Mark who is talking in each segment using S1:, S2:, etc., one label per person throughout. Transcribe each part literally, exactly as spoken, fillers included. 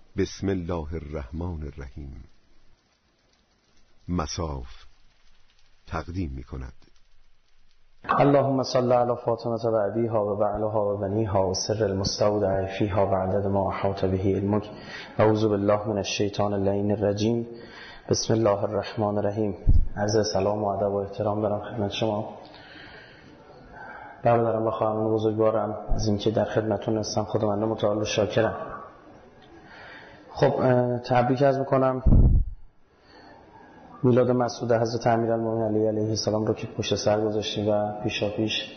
S1: بسم الله الرحمن الرحیم. مصاف تقدیم می کند.
S2: اللهم صل علی فاطمه و ابیها و بعلها و بنیها و سر المستودع فیها و عدد ما احاط به علمک. اعوذ بالله من الشیطان اللعین الرجیم. بسم الله الرحمن الرحیم. عرض سلام و ادب و احترام دارم خدمت شما برادران و خواهران بزرگوارم از اینکه در خدمتتون هستم. خداوند متعال شاکرم. خب تبریک عرض میکنم میلاد مسعود حضرت امیرالمومنین علی علیه السلام رو که پشت سر گذاشتیم و پیشا پیش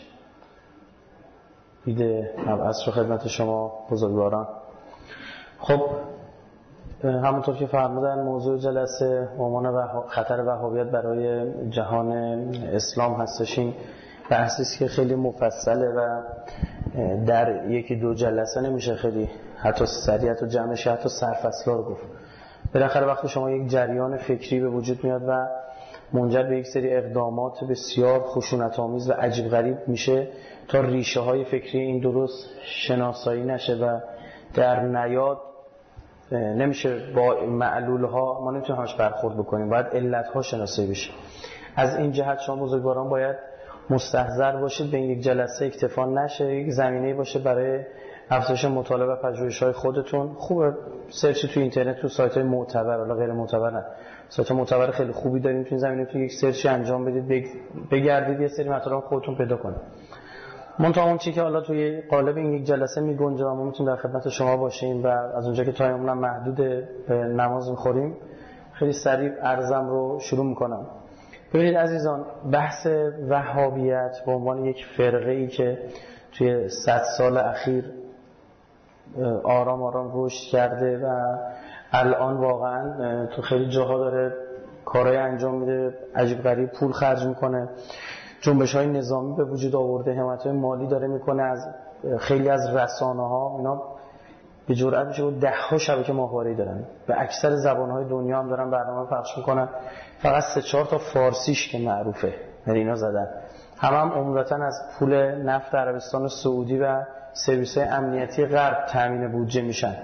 S2: عید مبعث رو خدمت شما بزرگواران. خب همونطور که فرمودن موضوع جلسه عنوان خطر وهابیت برای جهان اسلام هستش. این بحثی است که خیلی مفصله و در یکی دو جلسه نمیشه خیلی حتی سریعت و جمعش حتی سرفصلا رو گفت. بالاخره وقتی شما یک جریان فکری به وجود میاد و منجر به یک سری اقدامات بسیار خشونت‌آمیز و عجیب غریب میشه تا ریشه های فکری این درست شناسایی نشه و در نیاد نمیشه با معلول ها ما نمیتونیم همش برخورد بکنیم، باید علت ها شناسایی بشه. از این جهت شما بزرگواران باید مستحضر باشید به این یک جلسه اکتفا نشه، یک زمینه‌ای باشه برای افزایش مطالعه و پژوهش‌های خودتون. خوبه سرچ تو اینترنت تو سایت‌های معتبر ولی غیر معتبر نه، سایت معتبر خیلی خوبی داریم تو این زمینه، تو یک سرچی انجام بدید، بگردید یه سری مطالب خودتون پیدا کنید. منتها اون چیزی که حالا توی قالب این یک جلسه میگنجه و ما میتونیم در خدمت شما باشیم و از اونجا که تایممون هم محدود نماز می‌خوریم خیلی سریع عرضم رو شروع می‌کنم. ببینید عزیزان، بحث وهابیت به عنوان یک فرقه‌ای که توی صد سال اخیر آرام آرام رشد کرده و الان واقعا تو خیلی جاها داره کارهای انجام میده، عجیب غریب پول خرج میکنه، جنبش‌های نظامی به وجود آورده، حمایت‌های مالی داره میکنه از خیلی از رسانه‌ها. اینا به جرئت میشه ده ها شبکه ماهواره‌ای دارن و اکثر زبان‌های دنیا هم دارن برنامه پخش میکنن. فقط سه چهار تا فارسیش که معروفه یعنی اینا زدن، هم هم عمدتاً از پول نفت عربستان سعودی و سرویس‌های امنیتی غرب تامین بودجه میشن.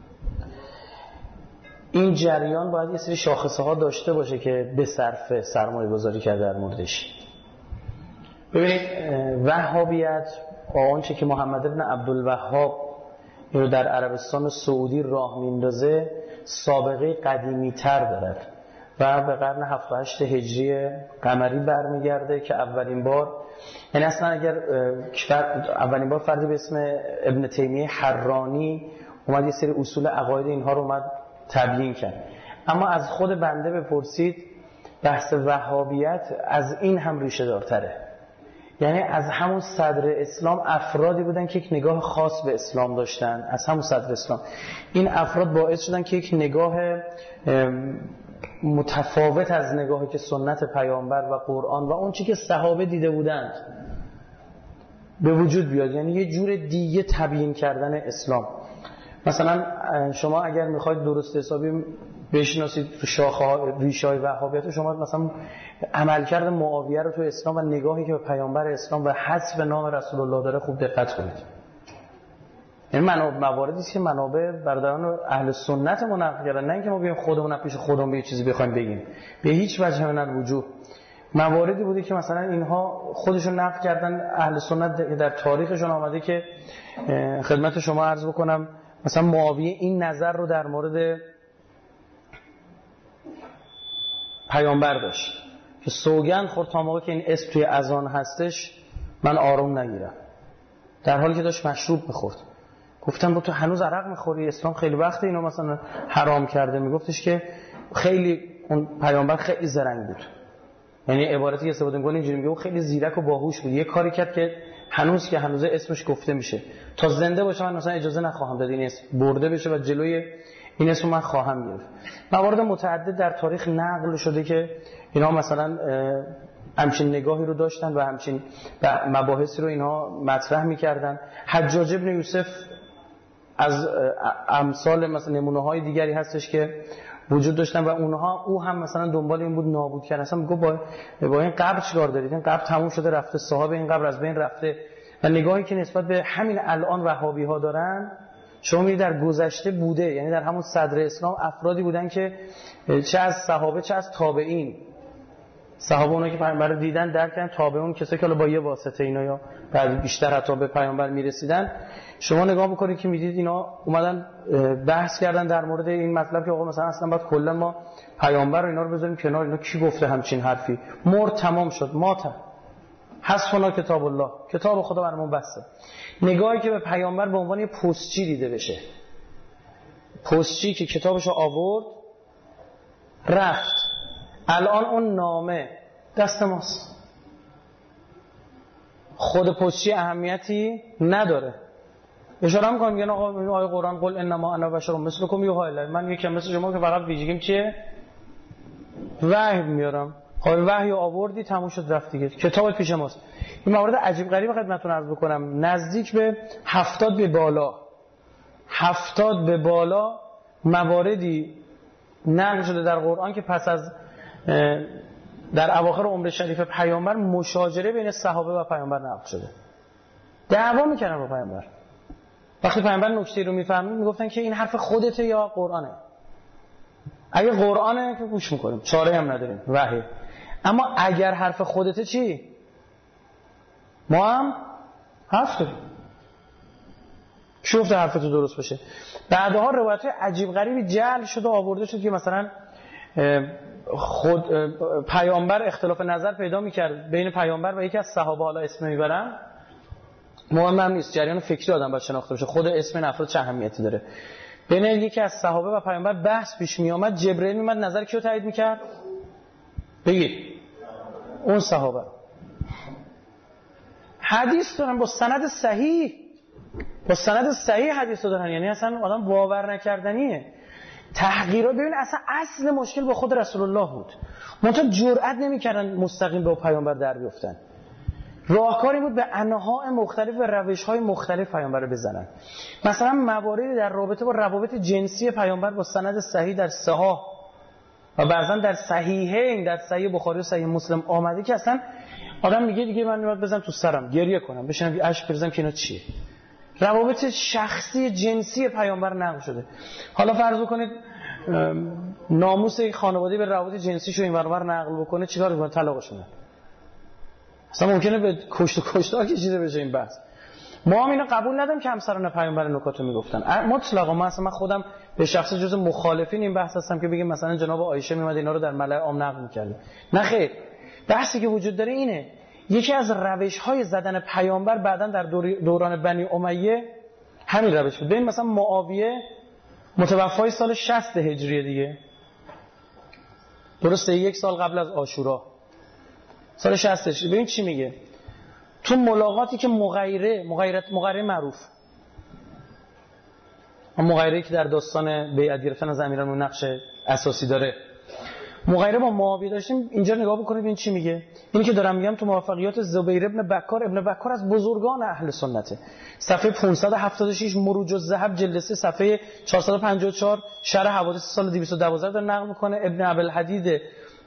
S2: این جریان باید یه سری شاخصه‌ها داشته باشه که به صرف سرمایه گذاری کرده در موردش. ببینید وهابیت آنچه که محمد بن عبدالوهاب اینو در عربستان سعودی راه میندازه سابقه قدیمی تر دارد و به قرن هفت و هشت هجری قمری برمیگرده که اولین بار، یعنی اصلا اگر اولین بار فردی به اسم ابن تیمیه حرانی اومد یه سری اصول عقاید اینها رو اومد تبیین کرد. اما از خود بنده بپرسید بحث وهابیت از این هم ریشه دارتره. یعنی از همون صدر اسلام افرادی بودن که یک نگاه خاص به اسلام داشتن، از همون صدر اسلام این افراد باعث شدن که یک نگاه متفاوت از نگاهی که سنت پیامبر و قرآن و اون چی که صحابه دیده بودند به وجود بیاد. یعنی یه جور دیگه تبیین کردن اسلام. مثلا شما اگر میخواید درست حسابی بشناسید شاخه‌ها ریشه‌های وهابیت، شما مثلا عملکرد معاویه رو تو اسلام و نگاهی که به پیامبر اسلام و حذف نام رسول الله داره خوب دقت کنید. این مواردی است که منابع برادران اهل سنت ما نقل کردن، نه اینکه ما بیایم خودمون پیش خودمون به یه چیزی بخوایم بگیم. به هیچ وجه من الوجوه مواردی بوده که مثلا اینها خودشون نقل کردن اهل سنت در تاریخشون آمده که خدمت شما عرض بکنم. مثلا معاویه این نظر رو در مورد پیامبر داشت که سوگند خورد تا موقعی که این اسم توی اذان هستش من آروم نگیرم، در حالی که داشت مشروب میخورد. گفتم با تو هنوز عرق میخوری؟ اسلام خیلی وقت اینو مثلا حرام کرده. میگفتش که خیلی اون پیامبر خیلی زرنگ بود، یعنی عبارتی که استفاده می‌کنه اینجوری میگه خیلی زیرک و باهوش بود، یه کاری کرد که هنوز که هنوز اسمش گفته میشه تا زنده باشه من مثلا اجازه نخواهم داد این اسم برده بشه و جلوی این اسم من خواهم گرفت. موارد متعدد در تاریخ نقل شده که اینا مثلا همچین نگاهی رو داشتن و همچین مباحثی رو اینا مطرح می‌کردن. حجاج ابن یوسف از امثال مثلا نمونه‌های دیگری هستش که وجود داشتن و اونها او هم مثلا دنبال این بود نابود کردن. اصلا میگه با با این قبر چیکار دارید؟ این قبر تموم شده رفته، صاحب این قبر از بین رفته. و نگاهی که نسبت به همین الان وهابی‌ها دارن شما می‌بینید در گذشته بوده، یعنی در همون صدر اسلام افرادی بودن که چه از صحابه چه از تابعین، صحابه اونایی که پیامبر رو دیدن درک کردن، تابعون کسایی که با یه واسطه اینا یا بعد بیشتر حتی به پیامبر میرسیدن. شما نگاه بکنید که میدید اینا اومدن بحث کردن در مورد این مطلب که آقا مثلا اصلا باید کلا ما پیامبر رو اینا رو بذاریم کنار، اینا کی گفته همچین حرفی؟ مرد تمام شد، مات حسبنا کتاب الله، کتاب خدا برامون بسه. نگاهی که به پیامبر به عنوان یه پستچی دیده بشه، پستچی که کتابشو آورد رفت، الان اون نامه دست ماست. خود پستچی اهمیتی نداره. اشاره می‌کنم میگن آقا این آیه قرآن قل انما انا بشر مثلکم یوحی الی، من یکم مثل شما که فقط ویژگیم چیه؟ وحی میارم. خب وحی آوردی تموم شد رفت دیگه، کتابت پیش ماست. این موارد عجیب غریب خدمتتون عرض بکنم، نزدیک به هفتاد به بالا هفتاد به بالا مواردی نقل شده در قرآن که پس از در اواخر عمر شریف پیامبر مشاجره بین صحابه و پیامبر نقل شده، دعوا میکردن با پیامبر. وقتی پیامبر نکته رو میفهمید میگفتن که این حرف خودته یا قرآنه. اگه قرآنه که گوش میکنیم، چاره هم نداریم، وحی. اما اگر حرف خودته چی؟ ما هم حرف داریم. کی گفته حرف تو درست باشه؟ بعدها روایت عجیب غریبی جعل شده و آورده شد که مثلا خود پیامبر اختلاف نظر پیدا میکرد بین پیامبر و یکی از صحابه، حالا اسم نمیبرم، مهم هم نیست، جریان فکری آدم باید شناخته بشه، خود اسم این افراد چه اهمیتی داره. بین یکی از صحابه و پیامبر بحث پیش می آمد، جبرئیل میومد نظر کیو تایید میکرد؟ بگید اون صحابه. حدیث دارن با سند صحیح، با سند صحیح حدیث دارن، یعنی اصلا آدم باور نکردنیه. تحقیرات، ببین اصلا اصل مشکل با خود رسول الله بود، منتها جرئت نمیکردن مستقیم به پیامبر در بیفتن. راهکاری بود به انواع مختلف و روش‌های مختلف پیامبر رو بزنن. مثلا مواردی در رابطه با روابط جنسی پیامبر با سند صحیح در صحاح و بعضا در صحیحین، در صحیح بخاری و صحیح مسلم آمده که اصلا آدم میگه دیگه من میاد بزنم تو سرم گریه کنم، بشینم اشک بریزم که اینا چیه. روابط شخصی جنسی پیامبر نقل شده. حالا فرض بکنید ناموس خانواده به روابط جنسیشو این ور اون نقل بکنه، چیکار میکنه؟ طلاقش میده. اصلا ممکنه به کشت و کشتار کشیده بشه این بحث. ما هم اینو قبول نداریم که همسران پیامبر نکاتو میگفتن مطلقا. من اصلا من خودم به شخص جز مخالفین این بحث هستم که بگیم مثلا جناب عایشه میومد اینا رو در ملأ عام نقل میکرد. نه خیر، بحثی که وجود داره اینه، یکی از روش‌های زدن پیامبر بعداً در دوران بنی امیه همین روش بود. ببین مثلا معاویه متوفای سال شصت هجری دیگه، درسته یک سال قبل از عاشورا، سال شصت هجری. ببین چی میگه تو ملاقاتی که مغیره مغیرت مغیره معروف، مغیره که در داستان بیعت گرفتن از امیران نقش اساسی داره، مغیره با معاویه داشتیم. اینجا نگاه بکنید ببین چی میگه. اینی که دارم میگم تو موفقیات زبیر ابن بکار، ابن بکار از بزرگان اهل سنته، صفحه پانصد و هفتاد و شش مروج الذهب جلد سه صفحه چهارصد و پنجاه و چهار شرح حوادث سال دویست و دوازده داره نقل میکنه. ابن ابوالحدید،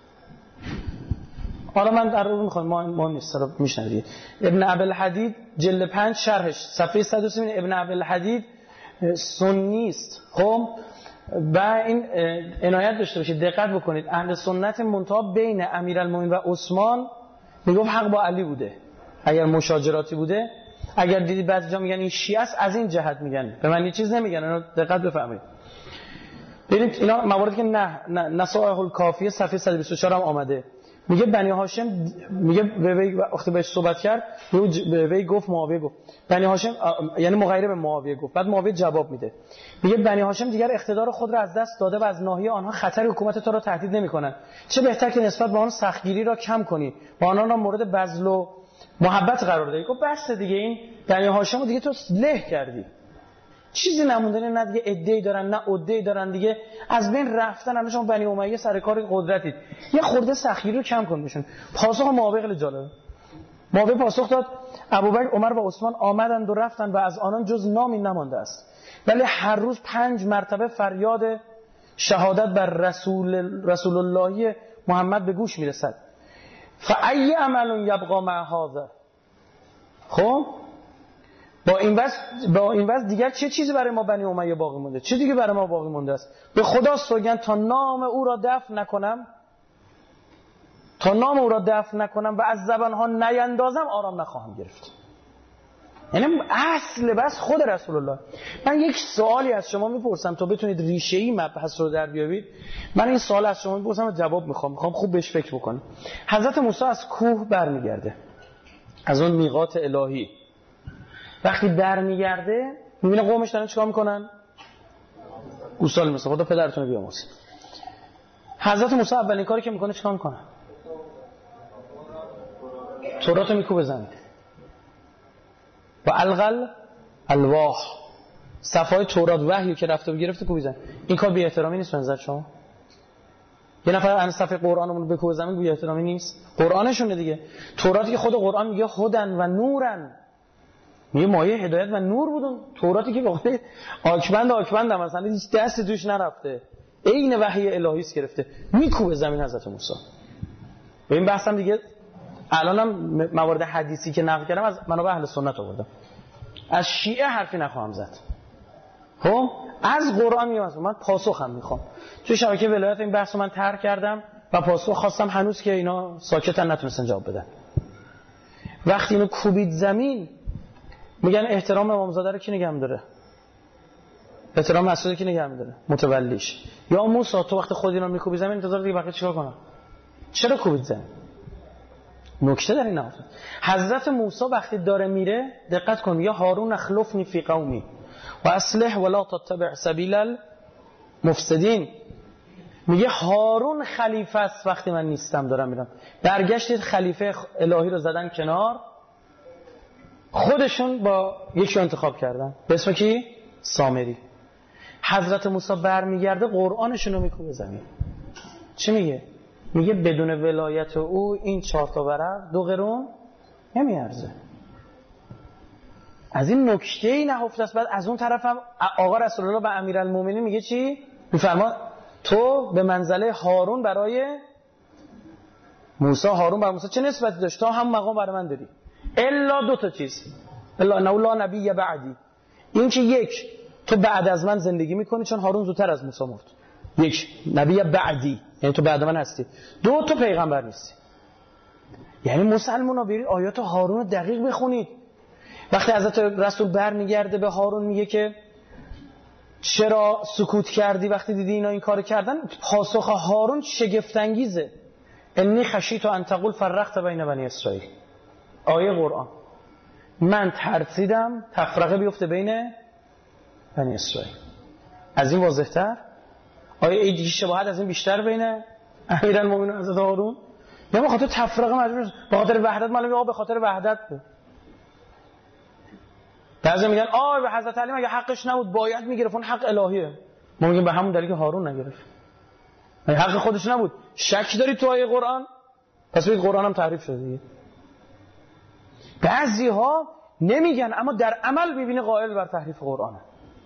S2: حالا من در رو میخوام ما مهم نیست رو میشنوید، ابن ابوالحدید جلد پنج شرحش صفحه صد و سی، ابن ابوالحدید سنی است. خب و این عنایت داشته باشید، دقت بکنید، اهل سنت منتها بین امیرالمومنین و عثمان میگفت حق با علی بوده اگر مشاجراتی بوده. اگر دیدید بعضی جا میگن این شیعه است، از این جهت میگن، به من یه چیز نمیگن. اینا دقت بفرمایید، ببینید اینا مواردی که نه نصائح الکافیه صفحه صد و بیست و چهار هم آمده. میگه بنی هاشم، میگه به وی وقتی بهش صحبت کرد به وی گفت، معاویه گفت بنی هاشم، یعنی مغیره به معاویه گفت، بعد معاویه جواب میده میگه بنی هاشم دیگر اقتدار خود را از دست داده و از ناحیه آنها خطر حکومت تو را تهدید نمیکنند، چه بهتر که نسبت به آن سختگیری را کم کنی و آنها را مورد بذل و محبت قرار دهی. گفت بس دیگه، این بنی هاشم دیگه تو له کردی، چیزی نمونده، نه دیگه ادعی دارن نه عده‌ای دارن دیگه، از بین رفتن. الان شما بنی امیه سر کار قدرتید، یه خورده سخیری رو کم کن بشون. پاسخ معاویه خیلی جالبه. معاویه پاسخ داد ابوبکر، عمر و عثمان آمدند و رفتند و از آنان جز نامی نمانده است، ولی هر روز پنج مرتبه فریاد شهادت بر رسول رسول الله محمد به گوش میرسد. فای عمل یبقى مع هذا. خب با این وضع با این وضع دیگر چه چیزی برای ما بنی امیه باقی مونده؟ چه دیگه برای ما باقی مونده است؟ به خدا سوگند تا نام او را دفن نکنم، تا نام او را دفن نکنم و از زبانها نیندازم آرام نخواهم گرفت. یعنی اصل بس خود رسول الله. من یک سوالی از شما میپرسم تا بتونید ریشه‌ای مبحث رو در بیارید. من این سوال از شما میپرسم و جواب میخوام میخوام خوب بهش فکر بکنید. حضرت موسی از کوه برمیگرده، از اون میقات الهی. وقتی برمیگرده میبینه قومش دارن چیکار میکنن؟ گوساله مثلا خدا پدرتون رو بیامرزه. حضرت موسی اولین کاری که میکنه چیکار میکنه؟ تورات رو میکوبه زمین و الغل الواح، صفای تورات وحی که رفته و گرفته کوبی زمین. این کار بی احترامی نیست به نظر شما؟ یه نفر ان صفحه قرآنمون رو بکوبه زمین بی احترامی نیست؟ قرآنشونه دیگه. توراتی که خود قرآن میگه هدن و نورن، میگه مایه هدایت و نور بودن. توراتی که واقعا آکبند آکبند هم مثلا هیچ دست توش نرفته، عین وحی الهی است گرفته، میکوبه زمین حضرت موسی. به این بحثم دیگه الانم موارد حدیثی که نقل کردم از منابع اهل سنت آوردم، از شیعه حرفی نخواهم زد. خب از قرآن میگم، من پاسخم میخوام. توی شبکه ولایت این بحثو من طرح کردم و پاسخ خواستم، هنوز که اینا ساکتن نتونستن جواب بدن. وقتی اینو کوبید زمین میگن احترام امامزاده رو کی نگه می‌داره؟ احترام مسعود کی نگه می‌داره؟ متولیش. یا موسی تو وقتی خود اینا میکوبی زمین انتظار دیگه بقیه چیکار کنن؟ چرا کوبید زمین؟ نکته در این افتاد. حضرت موسی وقتی داره میره دقت کن، یا هارون اخلفنی فی قومی و اصلح ولا تتبع سبیل المفسدین. میگه هارون خلیفه است وقتی من نیستم دارم میرم. برگشتید خلیفه الهی رو زدن کنار، خودشون با یکی انتخاب کردن به اسم کی؟ سامری. حضرت موسی برمیگرده قرآنشون رو میکوبه زمین. چی میگه؟ میگه بدون ولایت او این چهار تا ورق دو قرون نمیارزه. از این نکته‌ای نهفته است. بعد از اون طرف هم آقا رسول الله به امیرالمومنین میگه چی؟ میفرما تو به منزله هارون برای موسی، هارون برای موسی چه نسبتی داشت؟ تا هم مقام برای من داری. الا دو تا چیز، الا انه لا نبی بعدی، این که یک تو بعد از من زندگی میکنی چون هارون زودتر از موسی مرد، یک نبی بعدی یعنی تو بعد من هستی. دو تو پیغمبر نیستی. یعنی مسلمونا برید آیات هارون رو دقیق بخونید. وقتی حضرت رسول برمیگرده به هارون میگه که چرا سکوت کردی وقتی دیدی اینا این کارو کردن، پاسخ هارون شگفت انگیزه. انی خشیت ان تقول فرقت بین بنی اسرائیل. آیه قرآن، من ترسیدم تفرقه بیفته بین بنی اسرائیل. از این واضح‌تر آیه ای دیگه شباهت از این بیشتر بین امیرالمومنین و حضرت هارون؟ یا به خاطر تفرقه مجبور، به خاطر وحدت؟ معلومه آقا به خاطر وحدت بود. بعضی میگن آه به حضرت علی مگه حقش نبود باید میگرفت، اون حق الهیه. ما میگیم به همون دلیل که هارون نگرفت، حق خودش نبود. شک داری تو آیه قرآن؟ پس بگید قرآن هم تحریف شده دیگه. بعضی ها نمیگن اما در عمل میبینه قائل بر تحریف قرآنه.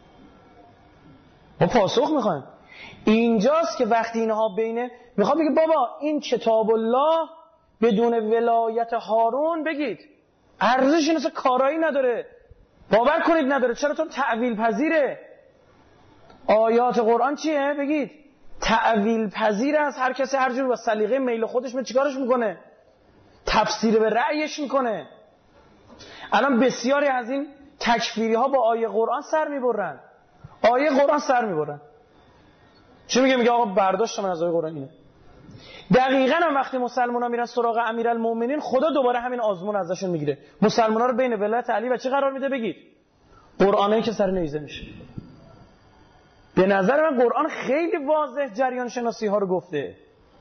S2: ما پاسخ میخوایم. اینجاست که وقتی اینها بینه میخوام بگه بابا این کتاب الله بدون ولایت هارون بگید ارزش این اصلا کارایی نداره، باور کنید نداره. چرا؟ چون تأویل پذیره. آیات قرآن چیه؟ بگید تأویل پذیر است. هر کسی هر جور با سلیقه میل خودش می چیکارش میکنه؟ تفسیر به رأیش میکنه. الان بسیاری از این تکفیری ها با آیه قرآن سر میبرن. آیه قرآن سر میبرن. چی میگه؟ میگه آقا برداشت من از آیه قرآن اینه. دقیقاً هم وقتی مسلمان‌ها میرن سراغ امیرالمومنین خدا دوباره همین آزمون ازشون میگیره. مسلمان‌ها رو بین ولایت علی و چی قرار میده؟ بگید قرآنی که سر نیزه میشه. به نظر من قرآن خیلی واضح جریان شناسی ها رو گفته.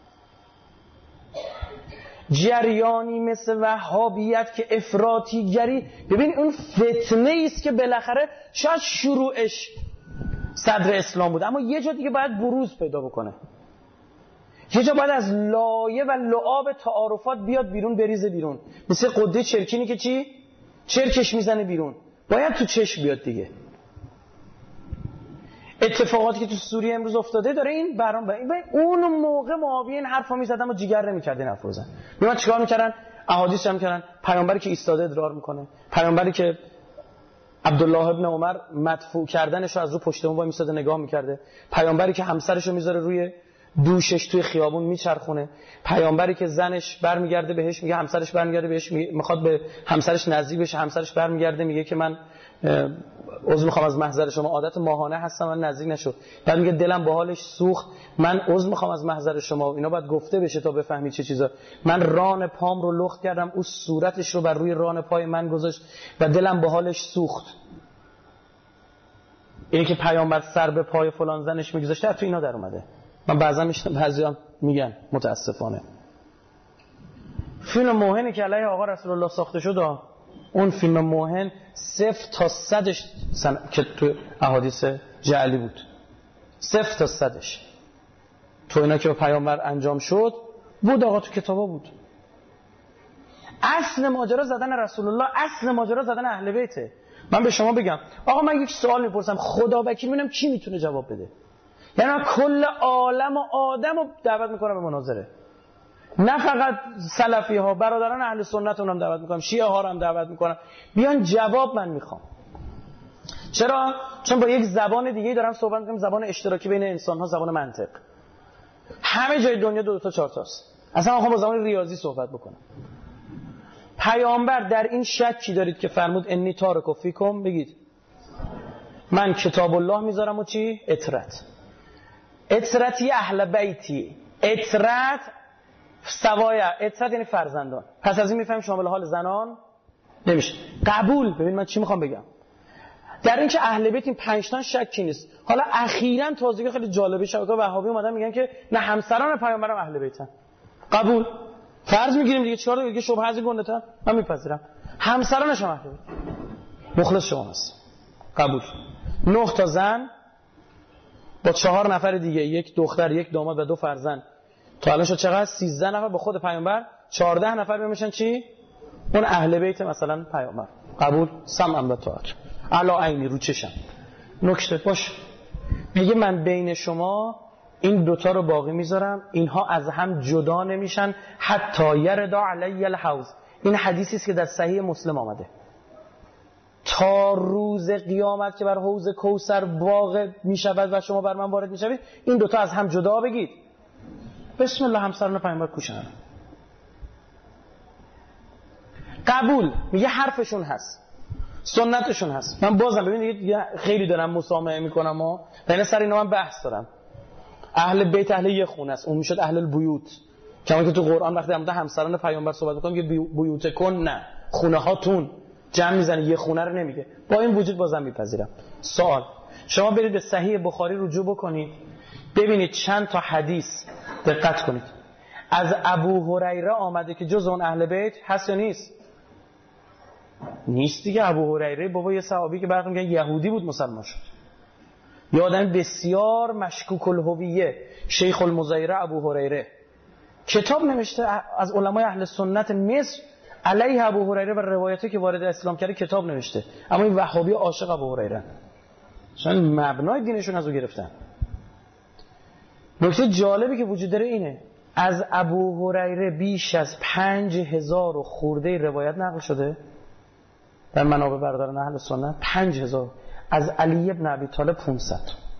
S2: جریانی مثل وهابیت که افراطی گری، ببین اون فتنه است که بالاخره شاید شروعش صدر اسلام بود اما یه جا دیگه باید بروز پیدا بکنه. یه جا باید از لایه و لعاب تعارفات بیاد بیرون، بریزه بیرون. مثل قده چرکینی که چی؟ چرکش میزنه بیرون. باید تو چشم بیاد دیگه. اتفاقاتی که تو سوریه امروز افتاده داره این برام با این اون موقع معاویه این حرفا میزدن و جیگر نمی‌کرد این حرفا زدن. میومد چیکار می‌کردن؟ احادیث هم می‌کردن. پیامبری که ایستاده ادرار می‌کنه، پیامبری که عبدالله ابن عمر مدفوع کردنش رو از رو پشت اون وای میساده نگاه میکرده. پیامبری که همسرش رو میذاره روی دوشش توی خیابون میچرخونه. پیامبری که زنش برمیگرده بهش میگه، همسرش برمیگرده بهش میخواد به همسرش نزدیک بشه، همسرش برمیگرده میگه که من عذر میخوام از محضر شما، عادت ماهانه هستم، من نزدیک نشو. بعد میگه دلم با حالش سوخت، من عذر میخوام از محضر شما. اینا باید گفته بشه تا بفهمید چه چیزا. من ران پام رو لخت کردم، او صورتش رو بر روی ران پای من گذاشت و دلم با حالش سوخت. اینه که پیامبر سر به پای فلان زنش میگذاشته، تو اینا در اومده. من بعضا میشنم بعضیا میگن متاسفانه فیلم موهنی که علیه آقا رسول الله ساخته شد، اون فیلم موهن صفر تا صدش سن... که تو احادیث جعلی بود، صفر تا صدش تو اینا که به پیامبر انجام شد بود آقا، تو کتابا بود. اصل ماجرا زدن رسول الله، اصل ماجرا زدن اهل بیته. من به شما بگم آقا، من یک سوال میپرسم، خدا وکیل ببینم کی میتونه جواب بده. یعنی من کل عالم و آدم رو دعوت میکنم به مناظره، نه فقط سلفی ها، برادران اهل سنت رو هم دعوت میکنم، شیعه ها رو هم دعوت میکنم، بیان جواب من میخوام. چرا؟ چون با یک زبان دیگه دارم صحبت میکنم، زبان اشتراکی بین انسان ها، زبان منطق. همه جای دنیا دو, دو تا چهار تاست. اصلا میخوام با زبان ریاضی صحبت بکنم. پیامبر در این شکی دارید که فرمود انی تارک فیکم، بگید من کتاب الله میذارم و چی؟ اطرت. اطرتی اهل بیتی، اطرت سوایا، اطرت یعنی فرزندان. پس از این میفهمیم شامل حال زنان نمیشه. قبول. ببین من چی میخوام بگم در این که اهل بیت این پنج تا شکی نیست. حالا اخیراً توضیح خیلی جالبی شبکه‌های وهابی اومدن میگن که نه همسران پیامبرم اهل بیتن. قبول. فرض میگیریم دیگه، چیکار داریم دیگه؟ شبهه از گنده تر من میپذیرم. همسرانش هم اهل بیت. مخلص شما هست. قبول. نه تا زن با چهار نفر دیگه، یک دختر، یک داماد و دو فرزند. تا الان شد چقدر؟ سیزده نفر با خود پیامبر، چهارده نفر میشن چی؟ اون اهل بیت مثلا پیامبر. قبول. سمعا و طاعت. علا عینی، رو چشم. نکته باش. میگه من بین شما این دوتا رو باقی میذارم، اینها از هم جدا نمیشن حتی یردا علی الحوض. این حدیثی است که در صحیح مسلم آمده. تا روز قیامت که بر حوض کوثر واقع میشود و شما بر من وارد میشوید، این دوتا از هم جدا بگید. بسم الله همسران پیامبر کوشن. قبول. میگه حرفشون هست، سنتشون هست. من بازم ببینید خیلی دارم مسامحه میکنم و بین سر اینا من بحث دارم. اهل بیت اهل یه خونه است، اون میشد اهل البیوت. کما که تو قرآن وقتی هم همسران پیامبر صحبت میکنم که بیوت کن، نه خونه هاتون جمع میزنه، یه خونه رو نمیگه. با این وجود بازم میپذیرم. سوال، شما برید به صحیح بخاری رجوع بکنید، ببینید چند تا حدیث، دقت کنید، از ابو هریره آمده که جز اون اهل بیت هست یا نیست؟ نیست دیگه. ابو هریره بابا یه صحابی که براتون میگن یهودی بود مسلمان شد، یه آدم بسیار مشکوک الهویه، شیخ المزیره ابو هریره، کتاب نوشته از علمای اهل سنت مصر علیه ابو هریره و روایاتی که وارد اسلام کرده کتاب نوشته. اما این وهابی عاشق ابو هریره، چون مبنای دینشون از او گرفتن. نکته جالبی که وجود داره اینه، از ابو هریره بیش از پنج هزار و خورده روایت نقل شده در منابع برادران اهل سنت. پنج هزار. از علی ابن ابی طالب پانصد.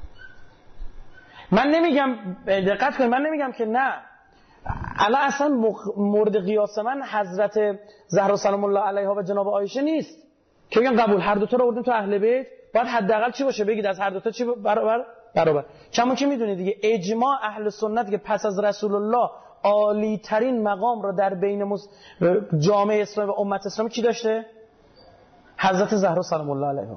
S2: من نمیگم، دقت کنید، من نمیگم که نه، الان اصلا مورد قیاس من حضرت زهرا سلام الله علیها و جناب عایشه نیست که بگم قبول هر دو تا رو آوردیم تو اهل بیت، باید حداقل چی باشه؟ بگید از هر دو تا چی برابر برابر. چون که میدونید دیگه اجماع اهل سنت که پس از رسول الله عالی ترین مقام رو در بین مز... جامعه اسلامی و امت اسلامی کی داشته؟ حضرت زهرا سلام الله علیها.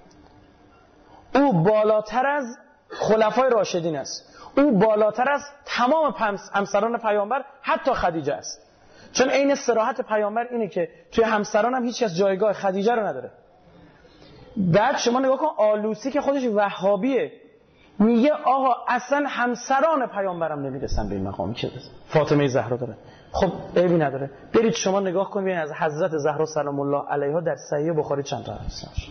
S2: او بالاتر از خلفای راشدین است، او بالاتر از تمام همسران پیامبر، حتی خدیجه است. چون عین صراحت پیامبر اینه که توی همسران هم هیچ کس جایگاه خدیجه رو نداره. بعد شما نگاه کن، آلوسی که خودش وهابیه میگه آقا اصلا همسران پیامبرم نمیرسن به این مقامی که فاطمه زهرا داره. خب عیبی نداره، برید شما نگاه کنید ببینید از حضرت زهرا سلام الله علیها در صحیح بخاری چند تا حدیث هست.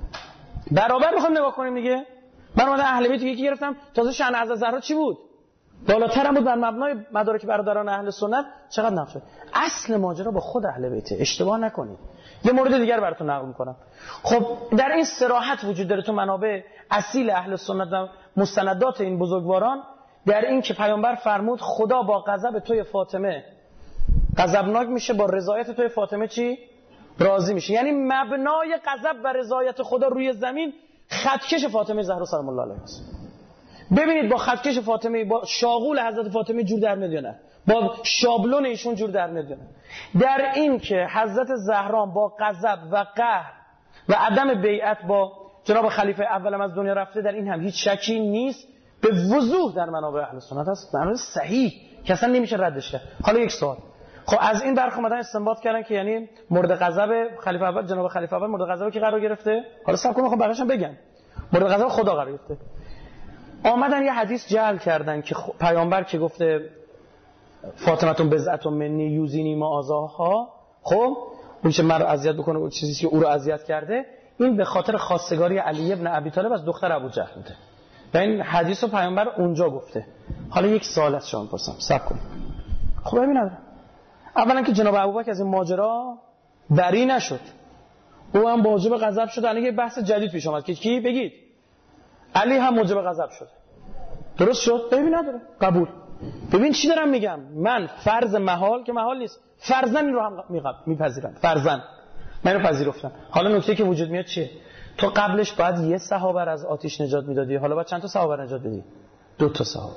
S2: برابر میخوام نگاه کنیم دیگه. من اومدم اهل بیت یکی گرفتم، تازه شأن حضرت زهرا چی بود؟ بالاتر هم بود بر مبنای مدارک برادران اهل سنت چقدر نقش داشت. اصل ماجرا با خود اهل بیت، اشتباه نکنید. یه مورد دیگر براتون نقل میکنم. خب در این صراحت وجود داره تو منابع اصیل اهل سنت و مستندات این بزرگواران در این که پیامبر فرمود خدا با غضب توی فاطمه غضبناک میشه، با رضایت توی فاطمه چی؟ راضی میشه. یعنی مبنای غضب و رضایت خدا روی زمین خطکش فاطمه زهرا سلام الله علیها است. ببینید با خطکش فاطمه، با شاغول حضرت فاطمه جور در میاد یا نه؟ با شابلون ایشون جور در میاد یا نه؟ در این که حضرت زهرا با غضب و قهر و عدم بیعت با جناب خلیفه اولم از دنیا رفته، در این هم هیچ شکی نیست، به وضوح در منابع اهل سنت هست، در صحیح که اصلا نمیشه ردش کرد. حالا یک سوال، خب از این برخ اومدن استنباط کردن که یعنی مورد غضب خلیفه اول، جناب خلیفه اول مورد غضب کی قرار گرفته؟ حالا صبر کن میخوام بقیه‌اش بگم. مورد غضب خدا قرار گرفته. آمدن یه حدیث جعل کردن که پیامبر که گفته فاطمه بضعة منی یوزینی معاذها، خب اون چه من رو اذیت بکنه، اون چیزی که او رو اذیت کرده، این به خاطر خواستگاری علی ابن ابی طالب از دختر ابو جهل بوده. و این حدیث رو پیامبر اونجا گفته. حالا یک سوال از شما پرسم، صبر کن. خب ببینید، اولا که جناب ابوبکر از این ماجرا بری نشد، او هم موجب غضب شد. الان یه بحث جدید پیش اومد که کی بگید علی هم موجب غضب شد. درست شد؟ ببین نداره قبول. ببین چی دارم میگم، من فرض محال که محال نیست، فرضاً این رو هم میپذیرم، فرضاً من رو پذیرفتم. حالا نکته که وجود میاد چیه؟ تو قبلش باید یه صحابه از آتش نجات میدادی، حالا باید چند تا صحابه نجات بدی؟ دو تا صحابه.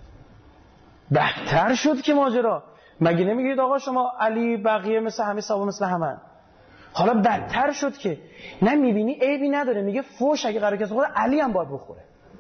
S2: بهتر شد که ماجرا. مگه نمیگید آقا شما علی بقیه مثل همه صحابه مثل همه؟ حالا بدتر شد که نه میبینی عیبی نداره، میگه فوش اگه قرار کسی خود علی هم باید بخوره.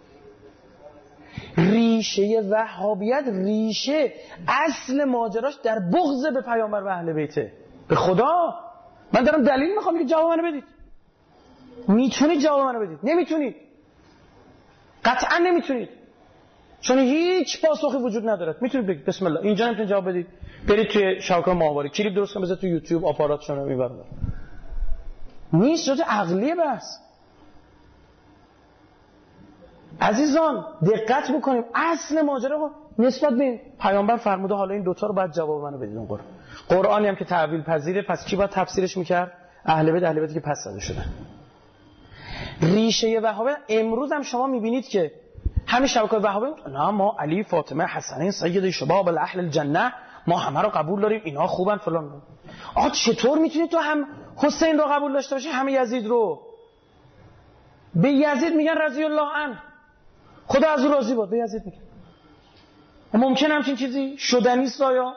S2: ریشه وهابیت، ریشه اصل ماجراش در بغض به پیامبر و اهل بیته. به خدا من دارم دلیل میخوام که جواب منو بدید. میتونید جواب منو بدید؟ نمیتونید، قطعا نمیتونید، چون هیچ پاسخی وجود نداره. میتونید بگید بسم الله، اینجا نمیتونید جواب بدید، برید توی شبکه‌های ماهواره کلیپ درست کنید، بذارید تو یوتیوب، آپاراتشون رو میبرن. نیست، جز عقلیه بس. عزیزان دقت بکنیم، اصل ماجرا نسبت به پیامبر فرموده حالا این دوتا رو باید جواب منو بدید. اون قرآن قرآنی هم که تعویل پذیره، پس کی باید تفسیرش میکرد؟ اهل بیت. اهل بیتی که پس زده شدن. ریشه وهابیت امروز هم شما میبینید که همین شبکه وهابی نه ما علی فاطمه حسنین سید شباب اهل الجنه ما همه رو قبول داریم، اینا خوبن فلان. آقا چطور میتونید تو هم حسین رو قبول داشته باشی همه یزید رو؟ به یزید میگن رضی الله عنه، خدا از او راضی باد، به یزید میگن. ممکن همچین چیزی شدنی است؟ آیا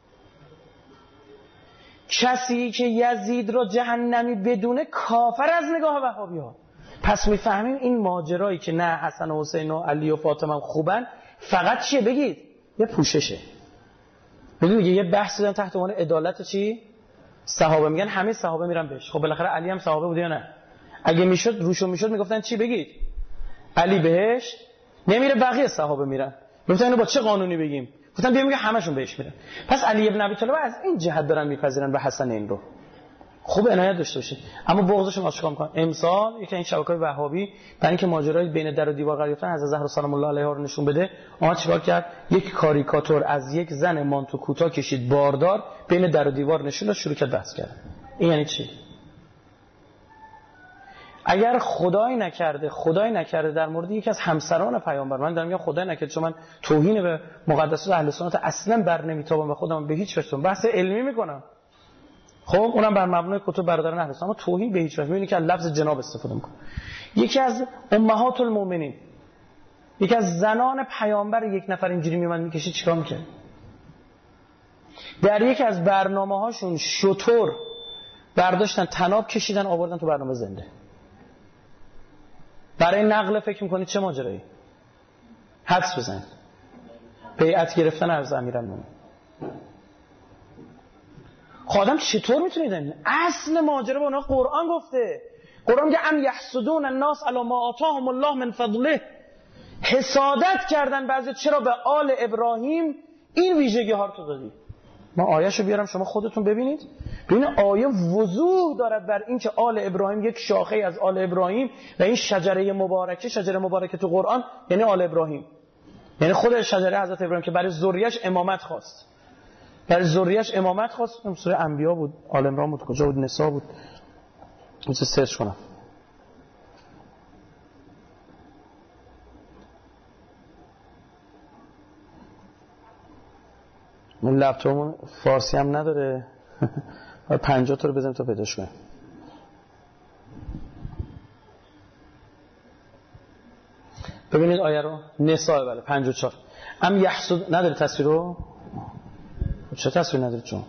S2: کسی که یزید را جهنمی بدونه کافر از نگاه وهابی‌ها؟ پس میفهمیم این ماجرایی که نه حسن و حسین و علی و فاطمه هم خوبن فقط چیه بگید؟ یه پوششه. ببین یه بحثی دارن تحت عنوان عدالت چی؟ صحابه میگن همه صحابه میرن بهش. خب بالاخره علی هم صحابه بوده یا نه؟ اگه میشد روشو میشد میگفتن چی بگید؟ علی بهش نمیره، بقیه صحابه میرن. گفتن اینو با چه قانونی بگیم؟ گفتن بیا میگه همشون بهش میرن. پس علی ابن ابی طالب از این جهت دارن میپذیرن و حسن این رو. خوب عنایت داشته باشید. اما بغضشون آشکار میکنن. امسال یکی این شبکه‌های وهابی برای اینکه ماجرای بین در و دیوار قرار گرفتن حضرت زهرا سلام الله علیها رو نشون بده، اومد چیکار کرد؟ یک کاریکاتور از یک زن مانتو کوتاه کشید باردار بین در و دیوار نشون و شروع کرد بحث کردن. این یعنی چی؟ اگر خدای نکرده خدای نکرده در مورد یکی از همسران پیامبر، من دارم میگم خدای نکرده چون من توهین به مقدسات اهل سنت اصلا بر نمیتابم و خودم به هیچ وجه بحث علمی میکنم، خب اونم بر مبنای کتب برادران اهل سنت، اما توهین به هیچ وجه. میبینی که از لفظ جناب استفاده میکنه. یکی از امهات المؤمنین، یکی از زنان پیامبر، یک نفر اینجوری میومد میکشید چیکار میکنه؟ در یکی از برنامه‌هاشون شطور برداشتن طناب کشیدن آوردن تو برنامه زنده. برای نقل فکر میکنید چه ماجرایی؟ حدس بزنید. بیعت گرفتن از امیرالمومنین. خودم چطور میتونید؟ اصل ماجرا به اونها قرآن گفته. قرآن میگه ام یحسدون الناس علی ما آتاهم الله من فضله. حسادت کردن بعضی چرا به آل ابراهیم این ویژگی ها رو تو دادی. ما آیه‌شو بیارم شما خودتون ببینید. ببین آیه وضوح دارد بر این که آل ابراهیم یک شاخه از آل ابراهیم و این شجره مبارکه، شجره مبارکه تو قرآن یعنی آل ابراهیم. یعنی خود شجره حضرت ابراهیم که برای ذریه‌اش امامت خواست، برای ذریه‌اش امامت خواست. سوره انبیا بود، آل عمران بود، کجا بود، نساء بود. میشه سرچ کنم. من لپتاپم فارسی هم نداره. پنجاه تا رو بزنیم تا پیداش کنیم. ببینید آیه رو، نساء بله پنجاه و چهار. ام یحسد نداره تصویر رو؟ چه تصویر نداره چون؟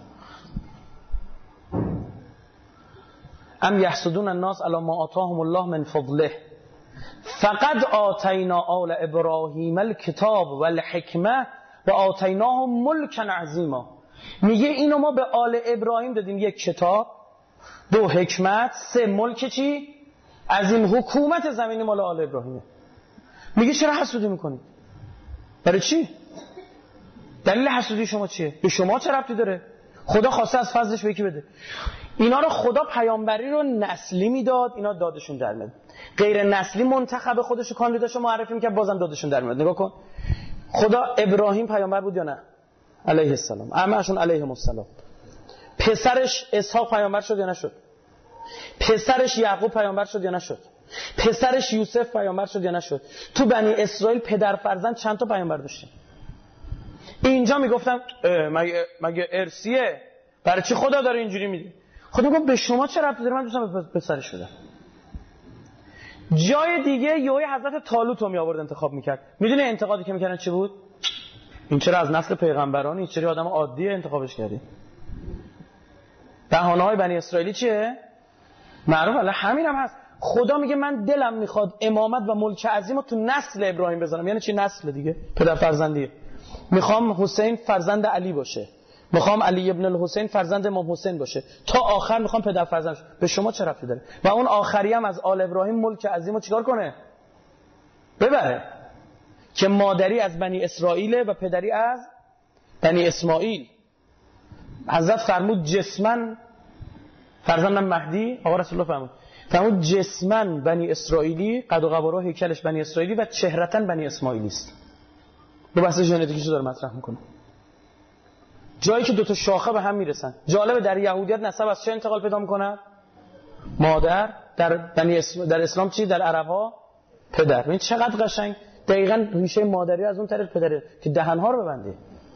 S2: ام یحسدون الناس علی ما آتاهم الله من فضله فقد آتینا آل ابراهیم الکتاب والحکمه و آتیناهم ملکا عظیما. میگه اینو ما به آل ابراهیم دادیم، یک کتاب، دو حکمت، سه ملک چی؟ عظیم. حکومت زمینی مال آل ابراهیمه. میگه چرا حسودی میکنید؟ برای چی؟ دلیل حسودی شما چیه؟ به شما چه ربطی داره؟ خدا خواسته از فضلش به یکی بده. اینا رو خدا پیامبری رو نسلی میداد، اینا دادشون در میاد. غیر نسلی منتخب خودش کاندیداشو معرفی میکرد، بازم دادشون در میاد. نگاه کن خدا ابراهیم پیامبر بود یا نه؟ علیه السلام. همه‌شون علیهم السلام. پسرش اسحاق پیامبر شد یا نشد؟ پسرش یعقوب پیامبر شد یا نشد؟ پسرش یوسف پیامبر شد یا نشد؟ تو بنی اسرائیل پدر فرزند چند تا پیامبر داشتن؟ اینجا میگفتم مگه مگه ارثیه؟ برای چی خدا داره اینجوری میده؟ خدا گفت به شما چه ربطی داره؟ من دوستم به پسرش بدم. جای دیگه یوی حضرت طالوت رو می آورد انتخاب میکرد. میدونی انتقادی که میکردن چی بود؟ این چرا از نسل پیغمبران، این چرا آدم عادیه انتخابش کردی؟ بهانه های بنی اسرائیلی چیه؟ معروف الله همین هم هست. خدا میگه من دلم میخواد امامت و ملک عظیم رو تو نسل ابراهیم بذارم. یعنی چی نسل دیگه؟ پدر فرزندیه. میخوام حسین فرزند علی باشه، میخوام علی ابن الحسین فرزند امام حسین باشه، تا آخر میخوام پدر فرزند باشه. به شما چه ربطی داره؟ و اون آخری هم از آل ابراهیم ملک عظیمو چیکار کنه؟ ببره. که مادری از بنی اسرائیل و پدری از بنی اسماعیل. حضرت فرمود جسمن فرزندم مهدی، آقا رسول الله فرمود فرمود جسمن بنی اسرائیلی، قد و قواره و هیکلش بنی اسرائیلی و چهرتن بنی اسماعیلی است. دو بحث ژنتیکیشو داره مطرح میکنه. جایی که دو تا شاخه به هم میرسن. جالبه در یهودیت نسب از چه انتقال پیدا میکنه؟ مادر. در بنی اسم... در اسلام چی؟ در عرب‌ها پدر. این چقدر قشنگ. دقیقاً ریشه مادری از اون طریق پدره که دهن‌ها رو ببنده.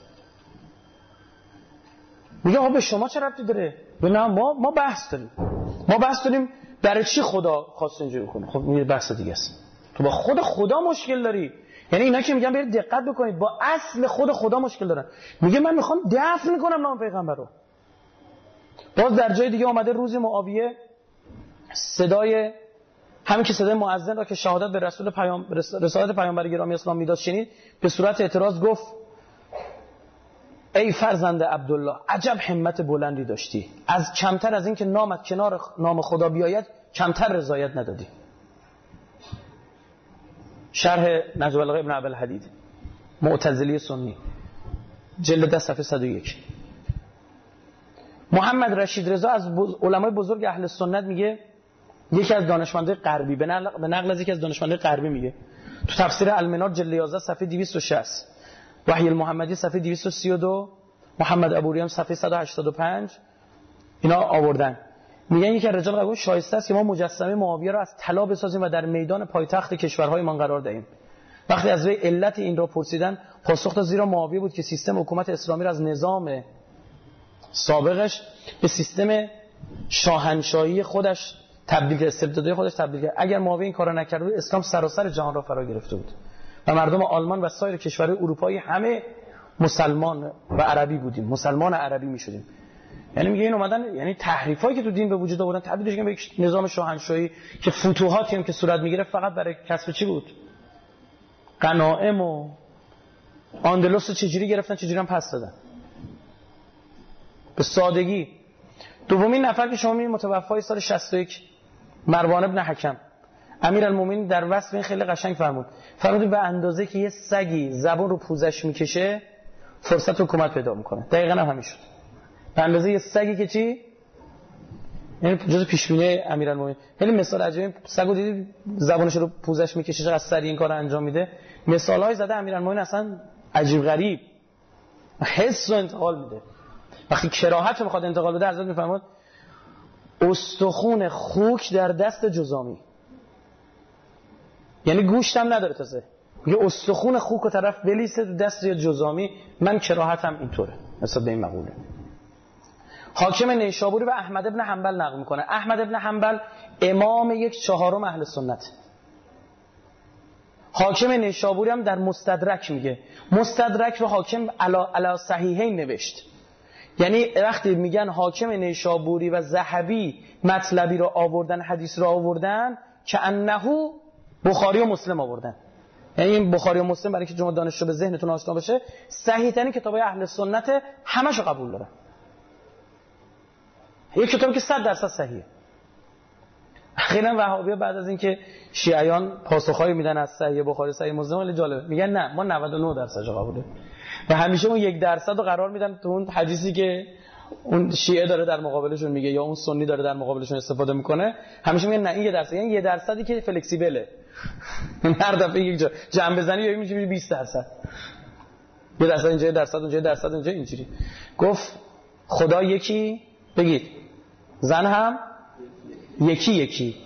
S2: میگه آقا به شما چه ربطی داره؟ نه ما ما بحث داریم. ما بحث داریم برای چی خدا خواست اینجوری کنه. خب این بحث دیگه است. تو با خود خدا مشکل داری. یعنی اینا که میگن برید دقت بکنید با اصل خود خدا مشکل دارن. میگه من میخوام دفن کنم نام پیغمبر رو. باز در جای دیگه اومده روزی معاویه صدای همین که صدای مؤذن را که شهادت به رسول پیام رسالت پیامبر گرامی اسلام میداد شنید، به صورت اعتراض گفت ای فرزند عبدالله عجب همت بلندی داشتی، از کمتر از این که نامت کنار نام خدا بیاید کمتر رضایت ندادی. شرح نجم البلاغه ابن عبد الحدید معتزلی سنی جلد ده صفحه صد و یک. محمد رشید رضا از بز... علمای بزرگ اهل سنت میگه، یکی از دانشمندان غربی به نقل, به نقل از یکی از دانشمندان غربی میگه تو تفسیر المنار جلد یازده صفحه دویست و شصت، وحی المحمدی صفحه دویست و سی و دو، محمد ابوریام صفحه صد و هشتاد و پنج اینا آوردن. میگن یکی از رجال قبول شایسته است که ما مجسمه معاویه را از طلا بسازیم و در میدان پایتخت کشورهایمان قرار دهیم. وقتی از وی علت این را پرسیدن پاسخ داد زیرا معاویه بود که سیستم حکومت اسلامی را از نظام سابقش به سیستم شاهنشاهی خودش تبدیل کرد، استبدادی خودش تبدیل کرد. اگر معاویه این کارا نکرده بود اسلام سراسر جهان را فرا گرفته بود و مردم آلمان و سایر کشورهای اروپایی همه مسلمان و عربی بودیم، مسلمان عربی میشدیم. یعنی میگه این اومدن، یعنی تحریفایی که تو دین به وجود آوردن تبدیلش کردن به یک نظام شاهنشاهی که فتوحاتی هم که صورت میگیره فقط برای کسب چی بود؟ غنایم و اندلس چجوری گرفتن چجوری هم پس دادن. به سادگی. دومین نفر که شما میبینید متوفای سال شصت و یک، مروان ابن حکم، امیرالمومنین در وصف این خیلی قشنگ فرمود. فرمود به اندازه که یه سگی زبون رو پوزش میکشه فرصت حکومت پیدا میکنه. دقیقاً هم همین شد. به اندازه یه سگی که چی یعنی جز پیش بینی امیرالمومنین. خیلی مثال عجیبی، سگو دیدید زبانش رو پوزش میکشه چقدر سریع این کارو انجام میده. مثالای زده امیرالمومنین اصلا عجیب غریب، حس رو انتقال میده. وقتی کراهت رو میخواد انتقال بده حضرت میفرماد استخون خوک در دست جزامی، یعنی گوشت هم نداره تازه، میگه استخون خوک رو طرف بلیسه دست یا جزامی، من کراهتم اینطوره. مثلا به این مقوله حاکم نیشابوری و احمد ابن حنبل نقل میکنه. احمد ابن حنبل امام یک چهارم اهل سنت. حاکم نیشابوری هم در مستدرک میگه، مستدرک رو حاکم علا, علا صحیحین نوشت. یعنی وقتی میگن حاکم نیشابوری و ذهبی مطلبی رو آوردن، حدیث رو آوردن، که انه بخاری و مسلم آوردن. یعنی این بخاری و مسلم برای اینکه شما دانشجو به ذهنتون آشنا بشه، صحیح ترین کتابای اهل سنت، همشو قبول دارن. یک کتابی که صد درصد صحیحه. اخیراً وهابی‌ها بعد از اینکه شیعیان پاسخایی میدن از صحیح بخاری صحیح مسلم، خیلی جالبه، میگن نه ما نود و نه درصد قبوله و همیشه اون یک درصد رو قرار میدن تو اون حدیثی که اون شیعه داره در مقابلشون میگه یا اون سنی داره در مقابلشون استفاده میکنه، همیشه میگن نه این یک درصد، یعنی یک درصدی که فلکسیبله، هر دفعه یک جا جمع بزنی یا میشه بیست درصد، یه درصد اینجا، یه درصد اونجا، یه درصد اونجا، اینجوری. گفت خدا یکی، بگید زن هم یکی یکی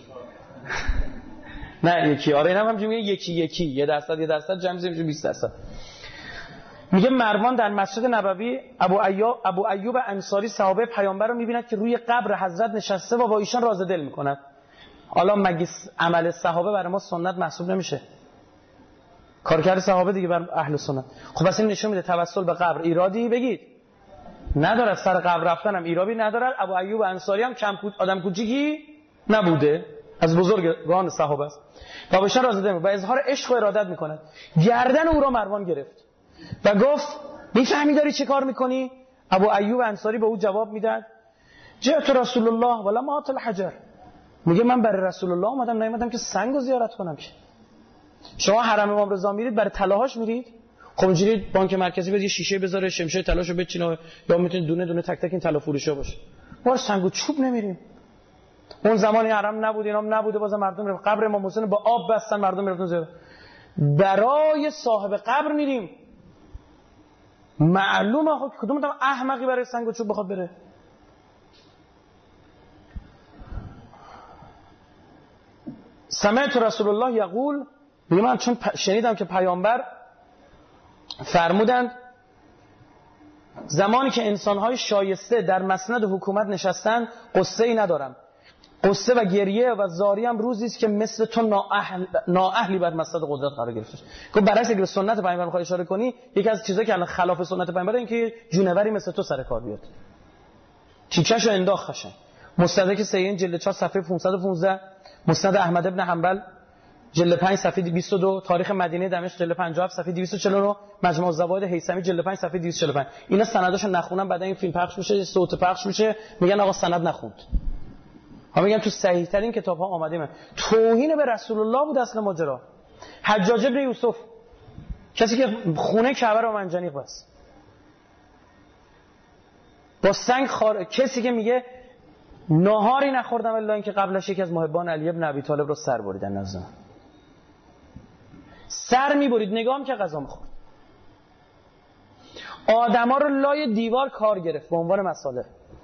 S2: نه یکی، آره این هم همجوری میگه یکی یکی، یه درصد یه درصد جمع میشه بیست درصد. میگه مروان در مسجد نبوی ابو ایوب ابو ایوب انصاری صحابه پیامبر رو میبیند که روی قبر حضرت نشسته و با ایشان راز دل میکند. حالا مگه عمل صحابه برای ما سنت محسوب نمیشه؟ کارکرد صحابه دیگه بر اهل سنت. خب پس این نشون میده توسل به قبر ایرادی بگید نداره، سر قبر رفتن هم ایرادی نداره. ابو ایوب انصاری هم کم آدم کوچیکی نبوده، از بزرگان صحابه است. و بهش راز دل و اظهار عشق و ارادت میکنه. گردن او را مروان گرفت و گفت میفهمی داری چه کار میکنی؟ ابو ایوب انصاری به او جواب میداد جئت رسول الله ولا مات الحجر، میگه من برای رسول الله اومدم، نیومدم که سنگو زیارت کنم. که شما حرم امام رضا میرید برای طلاهاش میرید؟ خب اینجوری بانک مرکزی بده یه شیشه بذاره شمشیر طلاشو بچینه، یا میتونید دونه دونه تک تک این طلا فروشا باشه. ما سنگو چوب نمیریم. اون زمانی حرم نبود، اینام نبوده، باز مردم میرن قبر امام حسین با آب بستن، مردم میرفتن زیارت. برای صاحب قبر میریم. معلومه آخه کدوم آدم احمقی برای سنگ و چوب بخواد بره؟ سمعت رسول الله یقول، میگه من چون شنیدم که پیامبر فرمودند زمانی که انسان‌های شایسته در مسند حکومت نشستند قصه ای ندارم، قصه و گریه و زاری هم روزی است که مثل تو نااهل نااهلی بر مسند قدرت قرار گرفته. گفت برعکس اگه به سنت پیامبر می‌خوای اشاره کنی، یکی از چیزایی که الان خلاف سنت پیامبره این که جونوری مثل تو سر کار بیاد. تیکشو انداخت خشن. مستدرک سیین جلد چهار صفحه پانصد و پانزده، مسند احمد ابن حنبل جلد پنج صفحه بیست و دو، تاریخ مدینه دمشق جلد پنجاه و هفت صفحه دویست و چهل و نه، مجموع الزوائد هیثمی جلد پنج صفحه دویست و چهل و پنج. اینا سنداشو نخونن بعد این فیلم پخش میشه، صوت پخش میشه، میگن آقا سند نخوند. ها میگم تو صحیح ترین کتاب ها آمده. من توهین به رسول الله بود اصل ماجرا. حجاج ابن یوسف، کسی که خونه کعبه رو منجنیق بس با سنگ خار، کسی که میگه ناهاری نخوردم الا اینکه قبلش یکی از محبان علی ابن ابی طالب رو سر بریدن. نزدم سر میبرید نگاه که غذا میخورد. آدما رو لای دیوار کار گرفت به عنوان مساله،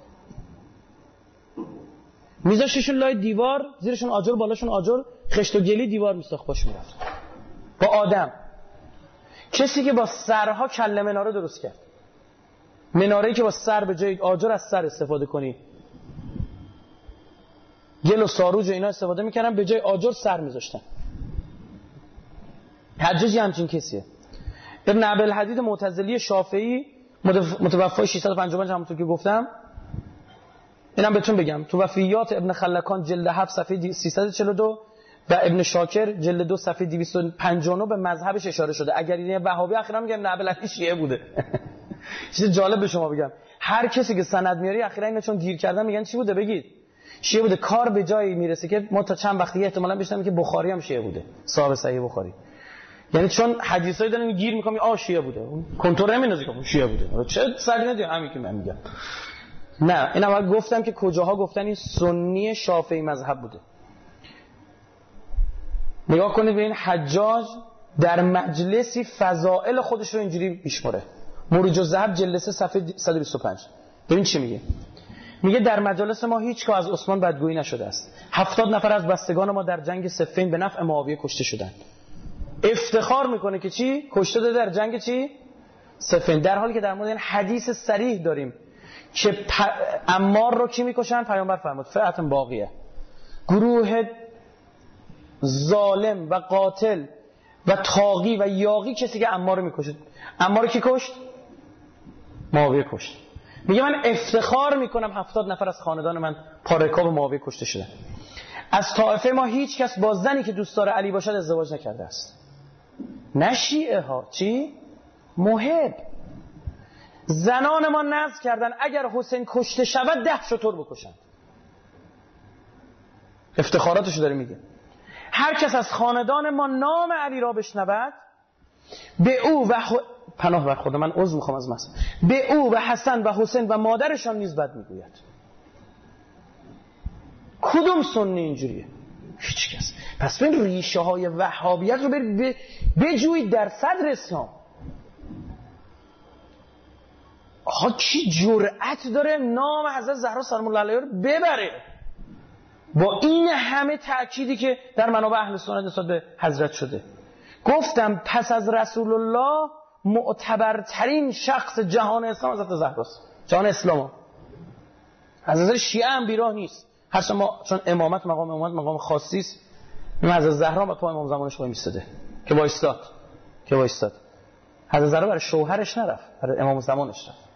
S2: میذاشتشون لای دیوار، زیرشون آجر بالاشون آجر، خشت و گلی دیوار میساخت باش میرفت با آدم. کسی که با سرها کله مناره درست کرد، مناره‌ای که با سر به جای آجر از سر استفاده کنی، گل و ساروج و اینا استفاده میکردن، به جای آجر سر میذاشتن. حجاجی همچین کسیه. ابن ابوالحدید معتزلی شافعی متوفی ششصد و پنجاه و پنج همونطور که گفتم، اینم بهتون بگم تو وفیات ابن خلکان جلد هفت صفحه سیصد و چهل و دو و ابن شاکر جلد دو صفحه دویست و پنجاه و نه به مذهبش اشاره شده. اگر این وهابی اخیرا میگن ابن ابوالحدید شیعه بوده. چیز جالب به شما بگم، هر کسی که سند میاری اخیرا اینا چون گیر کردن میگن چی بوده؟ بگید شیعه بوده. کار به جایی میرسه که ما تا چند وقتی احتمالاً بشنویم که بخاری هم شیعه بوده، صاحب صحیح بخاری. یعنی چون حدیثایی دارن گیر میکنم آ شیعه بوده، اون کنتور نمیندازه که شیعه بوده. چه سری ندی همین که من میگم. نه این اول گفتم که کجاها گفتن این سنی شافعی مذهب بوده. نگاه کنید به این حجاج در مجلسی فضائل خودش رو اینجوری میشمره. مروج الذهب جلسه صفحه صد و بیست و پنج. ببین چی میگه. میگه در مجالس ما هیچگاه از عثمان بدگویی نشده است. هفتاد نفر از بستگان ما در جنگ صفین به نفع معاویه کشته شدند. افتخار میکنه که چی؟ کشته داده در جنگ چی؟ صفین. در حالی که در مورد این حدیث صریح داریم که پ... عمار رو کی میکشن؟ پیامبر فرمود فئة باقیه، گروه ظالم و قاتل و طاغی و یاغی کسی که عمار رو میکشه. عمار رو کی کشت؟ معاویه کشت. میگه من افتخار میکنم هفتاد نفر از خاندان من پارکاب معاویه کشته شدن. از طائفه ما هیچ کس با زنی که دوستدار علی باشد ازدواج نکرده است. نه شیعه ها، چی؟ محب. زنان ما نذر کردن اگر حسین کشته شود ده شتر بکشند. افتخاراتشو داره میگه. هر کس از خاندان ما نام علی را بشنود به او و خ... پناه بر خدا من عذر میخوام از مثلا به او و حسن و حسین و مادرشان نیز بد میگوید. کدوم سنی اینجوریه؟ هیچ کس. پس این ریشه های وهابیت رو برید بجویید در صدر اسلام. آها کی جرأت داره نام حضرت زهرا سلام الله علیها رو ببره با این همه تأکیدی که در منابع اهل سنت نسبت به حضرت شده؟ گفتم پس از رسول الله معتبرترین شخص جهان اسلام حضرت زهراست. جهان اسلام از نظر شیعه هم بیراه نیست. هرچند ما چون امامت مقام امامت مقام خاصی است، این حضرت زهرا با پای امام زمانش وای میستاده که وایستاد که وایستاد. حضرت زهرا برای شوهرش نرفت، برای امام زمانش رفت.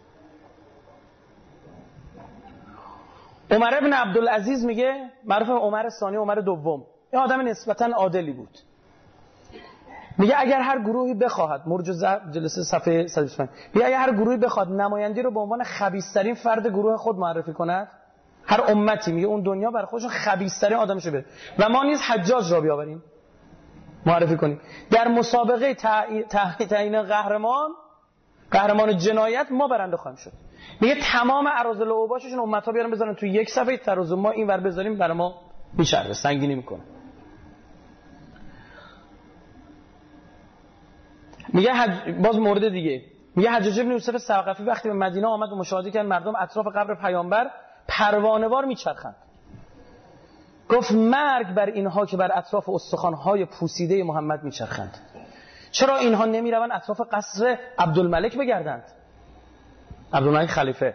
S2: عمر ابن عبدالعزیز میگه، معروف عمر ثانی عمر دوم، این آدم نسبتاً عادلی بود. میگه اگر هر گروهی بخواهد، مرج جلسه صفحه صد و بیست و پنج، میگه اگر هر گروهی بخواد نمایندی رو به عنوان خبیث‌ترین فرد گروه خود معرفی کند، هر امتی میگه اون دنیا برای خودشون خبیث‌ترین آدمشو بره و ما نیز حجاج را بیاوریم معرفی کنیم در مسابقه تعیین قهرمان قهرمان جنایت ما برنده خواهیم شد. میگه تمام اراذل و اوباششون امت‌ها بیارن بذارن تو یک صفحه ترازو، ما این ور بذاریم برای ما میچربه، سنگینی میکنه. میگه حج... باز مورد دیگه میگه حجاج بن یوسف ثقفی وقتی به مدینه آمد و مشاهده کرد مردم اطراف قبر پیامبر پروانه‌وار میچرخند، گفت مرگ بر اینها که بر اطراف استخوان‌های پوسیده محمد میچرخند. چرا اینها نمیروند اطراف قصر عبدالملک بگردند؟ عبدالملک خلیفه.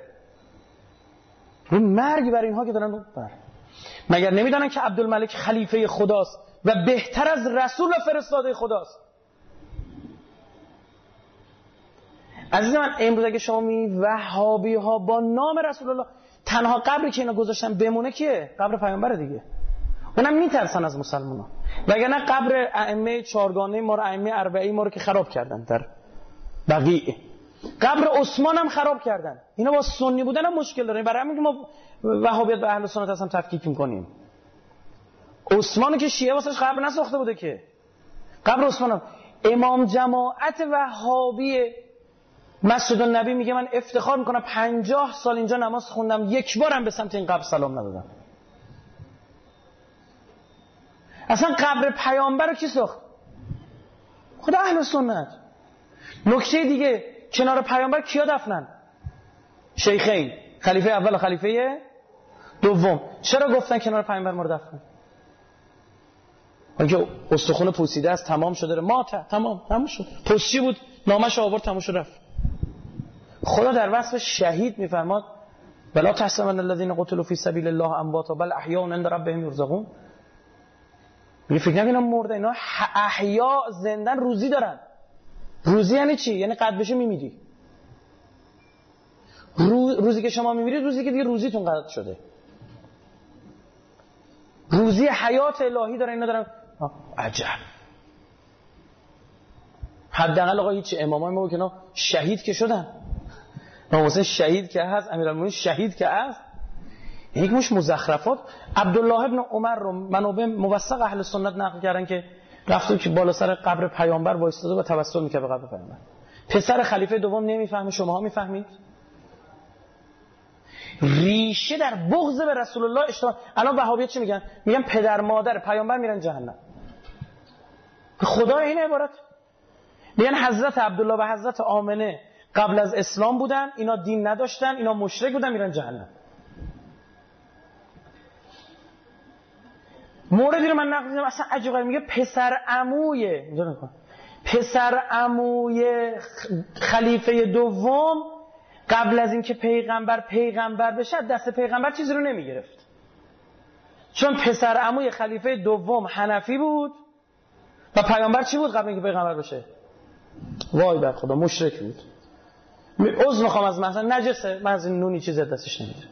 S2: مرگ بر اینها که دارن بر مگر نمیدونن که عبدالملک خلیفه خداست و بهتر از رسول فرستاده خداست؟ عزیز من امروز اگه شما می وهابی ها با نام رسول الله، تنها قبری که اینا گذاشتن بمونه کیه؟ قبر پیامبر دیگه. اونم میترسن از مسلمانا، وگرنه قبر ائمه چهارگانه ما رو، ائمه اربعه ما رو که خراب کردن در بقیع، قبر عثمان هم خراب کردن. اینا با سنی بودن هم مشکل دارن، برای همین که ما وهابیت به اهل سنت اصلا تفکیک میکنیم. عثمانو که شیعه واسش قبر نساخته بوده که، قبر عثمان هم. امام جماعت وهابی مسجد النبی میگه من افتخار میکنم پنجاه سال اینجا نماز خوندم یک بارم به سمت این قبر سلام ندادم. اصلا قبر پیامبر رو کی ساخت؟ خدا اهل سنت. نکته دیگه، کنار پیامبر کیا دفنن؟ شیخین، خلیفه اول و خلیفه دوم. چرا گفتن کنار پیامبر ما رو دفن؟ اگه استخوان پوسیده است تمام شده، ما تمام تمام شد. پوسچی بود، نامش آورد، تمام شد رفت. خدا در وصف شهید میفرماد ولا تحسبن الذين قتلوا في سبيل الله امواتا بل احیاء عند ربهم يرزقون. میگه فکر نکنید اینا مرده، اینا احیا، زندن، روزی دارن. روزی یعنی چی؟ یعنی قد بشه میمیری. روز... روزی که شما میمیرید روزی که دیگه روزیتون قطع شده. روزی حیات الهی دارن اینا دارن. عجب. حداقل آقا هیچ امامای ما که اینا شهید که شدن، امام حسین شهید که هست، امیرالمومنین شهید که هست، یک مش مزخرفات. عبدالله ابن عمر رو منابع موثق اهل سنت نقل کردن که رفت که بالا سر قبر پیامبر وایستاده و توسل میکرد به قبر پیامبر. پسر خلیفه دوم نمیفهمه، شماها میفهمید؟ ریشه در بغض به رسول الله اشتباه. الان وهابیت چی میگن؟ میگن پدر مادر پیامبر میرن جهنم. خدا این عبارت میگن حضرت عبدالله و حضرت آمنه قبل از اسلام بودن، اینا دین نداشتن، اینا مشرک بودن، میرن جهنم. موردی رو من نقل دیدم اصلا عجیبه، میگه پسر عموی اینجا نکن پسر عموی خلیفه دوم قبل از اینکه پیغمبر پیغمبر بشه دست پیغمبر چیزی رو نمیگرفت، چون پسر عموی خلیفه دوم حنفی بود و پیغمبر چی بود قبل اینکه پیغمبر بشه؟ وای بر خدا مشرک بود. عذر میخوام از مثلا نجسه، من از این نونی چیزی دستش نمیگیرم.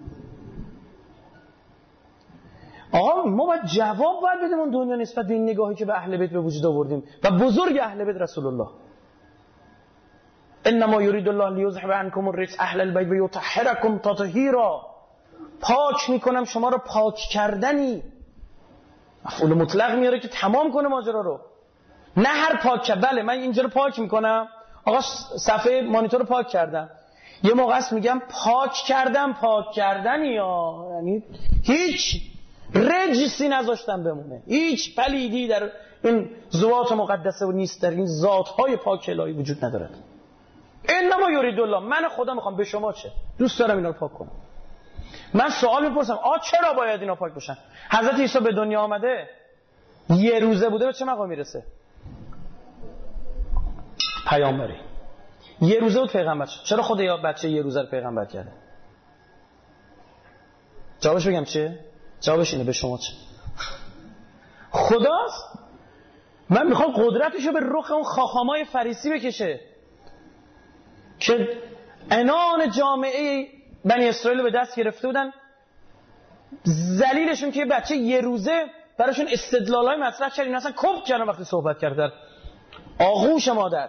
S2: آقا ما باید جواب باید بدیم اون دنیا نسبت به این نگاهی که به اهل بیت به وجود آوردیم و بزرگ اهل بیت رسول الله. انما یرید الله لیذهب عنکم الرجس اهل البیت و یطهرکم تطهیرا. پاک میکنم شما رو پاک کردنی. مفعول مطلق میاره که تمام کنه ماجرا رو، نه هر پاک. بله من اینجا رو پاک میکنم، آقا صفحه مانیتور رو پاک کردم، یه موقع است میگم پاک کردم پاک کردنی، یا یعنی هیچ رجسی نذاشتم بمونه، هیچ پلیدی در این ذوات مقدسه و نیست، در این ذات‌های پاک الهی وجود ندارد. انما یرید الله، من خدا میخوام به شما چه؟ دوست دارم اینا رو پاک کنم. من سوال میپرسم آ چرا باید اینا پاک بشن؟ حضرت عیسی به دنیا آمده یه روزه بوده، به چه مقام میرسه؟ پیامبری. یه روزه بود پیغمبر شد. چرا خدا یا بچه یه روزه رو پیغمبر کرده؟ جوابش بگم چیه؟ جوابش اینه به شما چه؟ خداست. من میخوام قدرتشو به رخ اون خاخامای فریسی بکشه که عنان جامعه بنی اسرائیل به دست گرفته بودن، ذلیلشون که بچه یه روزه براشون استدلالای مطرح کرد، اینا اصلا کفر کردن وقتی صحبت کردن. آغوش مادر.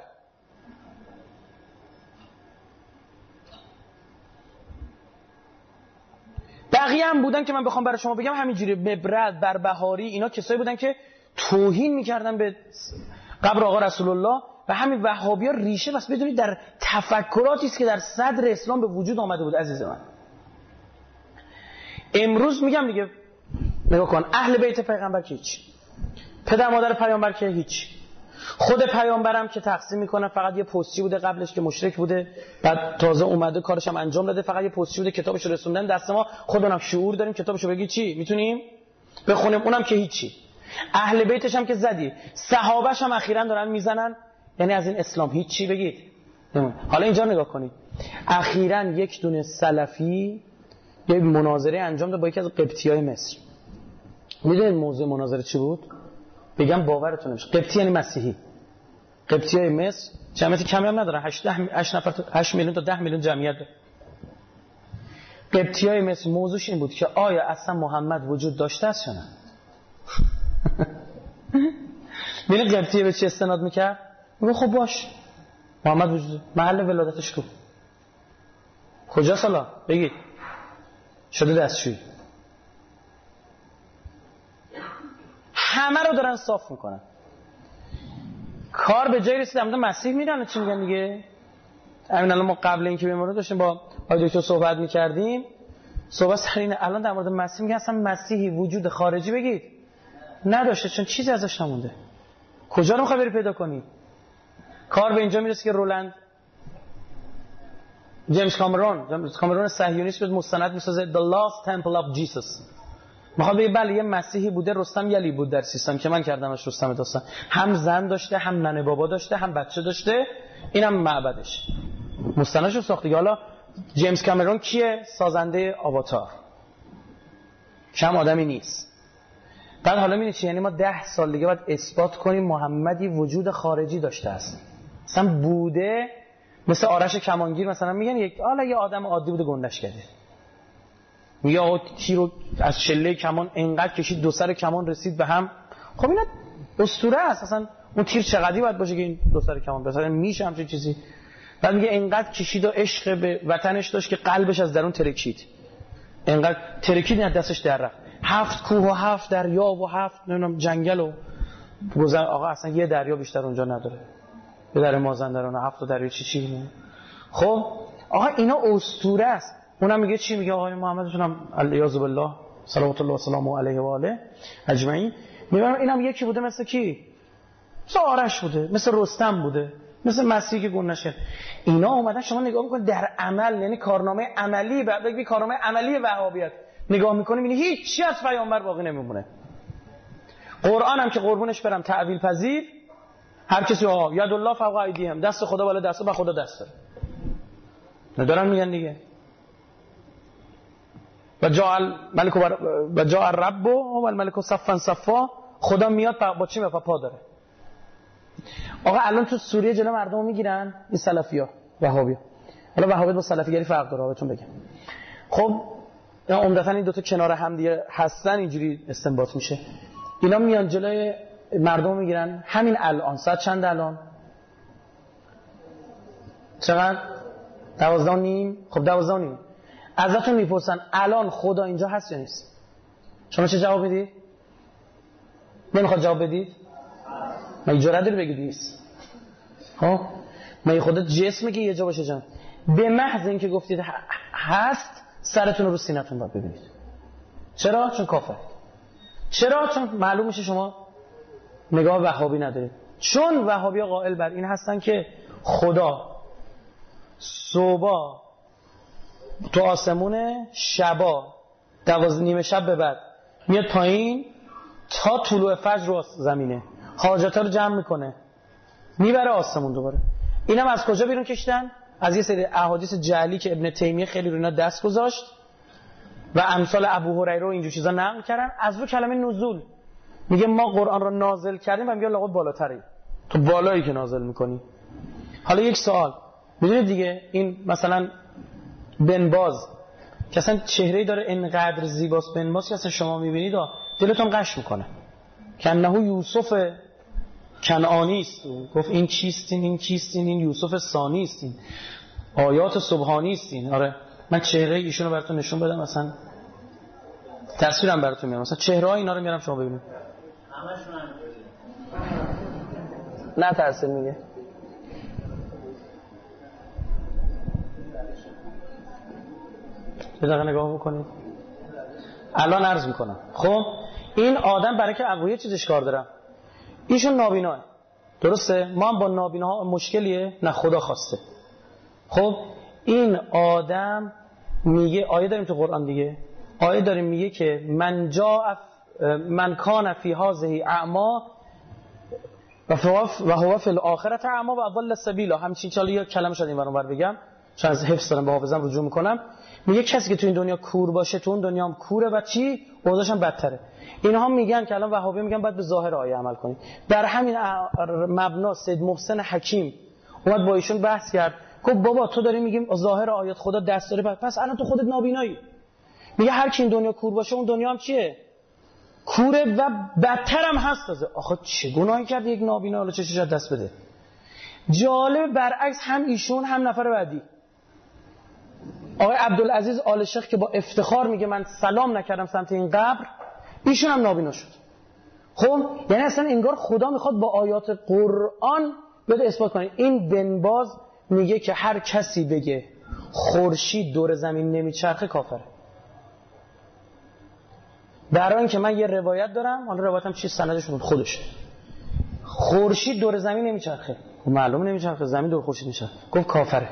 S2: بقیه هم بودن که من بخوام برای شما بگم همینجوری، مبرد، بربهاری، اینا کسایی بودن که توهین میکردن به قبر آقا رسول الله. و همین وهابی‌ها ریشه بس بدونید در تفکراتی است که در صدر اسلام به وجود آمده بود. عزیز من امروز میگم دیگه نگاه کن، اهل بیت پیغمبر که هیچ، پدر مادر پیامبر که هیچ، خود پیامبرم که تقسیم میکنن فقط یه پستچی بوده قبلش که مشرک بوده، بعد تازه اومده کارش هم انجام داده، فقط یه پستچی بوده کتابش رو رسوندن دست ما، خودمون هم شعور داریم کتابشو بگی چی میتونیم بخونیم، اونم که هیچی. اهل بیتش هم که زدی، صحابه‌ش هم اخیراً دارن میزنن، یعنی از این اسلام هیچی بگید. حالا اینجا نگاه کنید، اخیراً یک دونه سلفی یه مناظره انجام داد با یکی از قبطیای مصر. میدونید موضوع مناظره چی بود؟ بگم باورتون نمیشه. قبطی یعنی مسیحی. قبطیای مصر جمعیت کمی هم ندارن، هشت نفر تا هشت میلیون تا ده میلیون جمعیت داره. قبطیای مصر موضوعش این بود که آیا اصلا محمد وجود داشته است یا نه؟ ببین قبطی به چی استناد میکرد؟ میگه خب باش محمد وجود، محل ولادتش کو؟ کجا سالا؟ بگید. شده دستشویی. همه رو دارن صاف میکنن. کار به جای رسید در مورد مسیح میرن چی میگن دیگه؟ همین الان ما قبل اینکه به مورد داشتیم با آقای دکتر صحبت میکردیم، صحبت سر اینه الان در مورد مسیح میگن اصلا مسیحی وجود خارجی بگید نداشته، چون چیزی ازش نمونده. کجا رو میخوای بری پیدا کنی؟ کار به اینجا میرسه که رولند جیمز کامرون جیمز کامرون صهیونیست بود مستند میسازه The Last Temple of Jesus. میخواد بگه بله یه مسیحی بوده، رستم یلی بود در سیستم که من کردمش رستم داستان، هم زن داشته، هم ننه بابا داشته، هم بچه داشته، اینم معبدش. مستندشو ساخته. حالا جیمز کامرون کیه؟ سازنده آواتار. کم آدمی نیست. بعد حالا می‌بینی چی؟ یعنی ما ده سال دیگه باید اثبات کنیم محمدی وجود خارجی داشته است. مثلا بوده، مثل آرش کمانگیر مثلا میگن یک حالا یه آدم عادی بوده گندش کرده. میگه آقا تیر رو از شله کمان انقدر کشید دو سر کمان رسید به هم. خب اینا اسطوره است. اصلا اون تیر چقدری باید باشه که این دو سر کمان مثلا میشه همچین چیزی. بعد میگه انقدر کشید و عشق به وطنش داشت که قلبش از درون ترکید. انقدر ترکید نه دستش در رفت. هفت کوه و هفت دریا و هفت نمیدونم جنگل و گذر. آقا اصلا یه دریا بیشتر اونجا نداره. به در مازندران هفت دریا چی چی. خب آقا اینا اسطوره است. اونم میگه چی؟ میگه آقای محمدشون هم الیاذ بالله صلوات الله و سلامه علیه و آله اجمعین، میگم اینم یکی بوده مثل کی؟ مثل آرش بوده، مثل رستم بوده، مثل مسیحی که گون نشه. اینا اومدن شما نگاه میکنید در عمل، یعنی کارنامه عملی، بعد بگی کارنامه عملی وهابیت نگاه میکنیم این هیچ چی از پیامبر باقی نمیمونه. قرآن هم که قربونش برم تعویل پذیر، هر کسی ها ید الله فوق ایدیهم، دست خدا بالا دست با خدا دست داره، ندارن میگن دیگه. و جاء الملک و جاء الرب و الملک صفا صفا، خدا میاد با چی؟ با پا داره. آقا الان تو سوریه جلو مردمو میگیرن این سلفیا وهابیا. حالا وهابیت با سلفیگری فرق داره بهتون بگم. خب عمدتاً این دو تا کنار هم دیگه هستن، اینجوری استنباط میشه. اینا میان جلوی مردم میگیرن، همین الان ساعت چند الان؟ چقدر؟ دوازده و نیم. خب دوازده و نیم ازتون میپرسن الان خدا اینجا هست یا نیست؟ شما چه جواب میدید؟ نمیخواد جواب بدید؟ من جرأت داری بگید نیست؟ ها؟ من خدا جسمی که یه جا باشه جان، به محض اینکه گفتید هست سرتون رو سینه‌تون باید ببینید. چرا؟ چون کافر. چرا؟ چون معلوم میشه شما نگاه وهابی ندارید. چون وهابی‌ها قائل بر این هستن که خدا صبح تو آسمونه، شبا دوازده نیمه شب به بعد میاد پایین تا طلوع فجر رو زمینه، حاجتا رو جمع میکنه میبره آسمون دوباره. اینم از کجا بیرون کشتن؟ از یه سری احادیث جعلی که ابن تیمیه خیلی رو اینا دست گذاشت و امثال ابو هریره و اینجور چیزا نقل کردن. از رو کلمه نزول میگه ما قرآن رو نازل کردیم و میگه لقد بالاتری، تو بالایی که نازل میکنی. حالا یک سوال میدونید دیگه، این مثلا بن باز که اصلا چهره‌ای داره اینقدر زیباست، بن باز که اصلا شما میبینید دلتون قش میکنه، کنه یوسف کنعانی است. گفت این چیستین، این چیستین، این یوسف ثانی است، این آیات سبحانی است. این آره من چهره ایشونو براتون نشون بدم، مثلا تصویرم براتون میارم، مثلا چهره‌های اینا رو میارم شما ببینید. همشون هم نه ترسه میگه. یه دقیقه نگاه بکنید. الان عرض میکنم. خب این آدم برای که اقویه چیزش کار دارم، ایشون نابیناه، درسته؟ ما هم با نابیناها مشکلیه؟ نه، خدا خواسته. خب این آدم میگه، آیه داریم تو قرآن دیگه، آیه داریم میگه که من جاء من کان فی هذه اعما و هو فی الاخره اعما و اضل السبیل. همچین چاله یا کلمه شد این برام بگم چون از حفظ دارم به حافظم رجوع میکنم. میگه کسی که تو این دنیا کور باشه تو اون دنیا هم کوره و چی؟ اوضاعش هم بدتره. اینها میگن که الان وهابی میگن باید به ظاهر آیه عمل کنیم. در همین مبنا سید محسن حکیم اومد با ایشون بحث کرد، گفت بابا تو داری میگیم ظاهر آیات خدا دست داره، پس الان تو خودت نابینایی. میگه هر کی این دنیا کور باشه اون دنیا هم چیه؟ کوره و بدتر هم هست. تازه آخه چه گناهی کرد یک نابینا حالا چه چیزا دست بده؟ جالب برعکس هم ایشون هم نفر بعدی آقای عبدالعزیز آل شیخ که با افتخار میگه من سلام نکردم سمت این قبر، ایشون هم نابینا شد. خب یعنی اصلا انگار خدا میخواد با آیات قرآن بده اثبات کنه. این بن باز میگه که هر کسی بگه خورشید دور زمین نمیچرخه کافره. برای اینکه من یه روایت دارم، حالا روایتم چی سندش بود خودش، خورشید دور زمین نمیچرخه، معلوم نمیچرخه، زمین دور خورشید میچرخه، گفت کافره.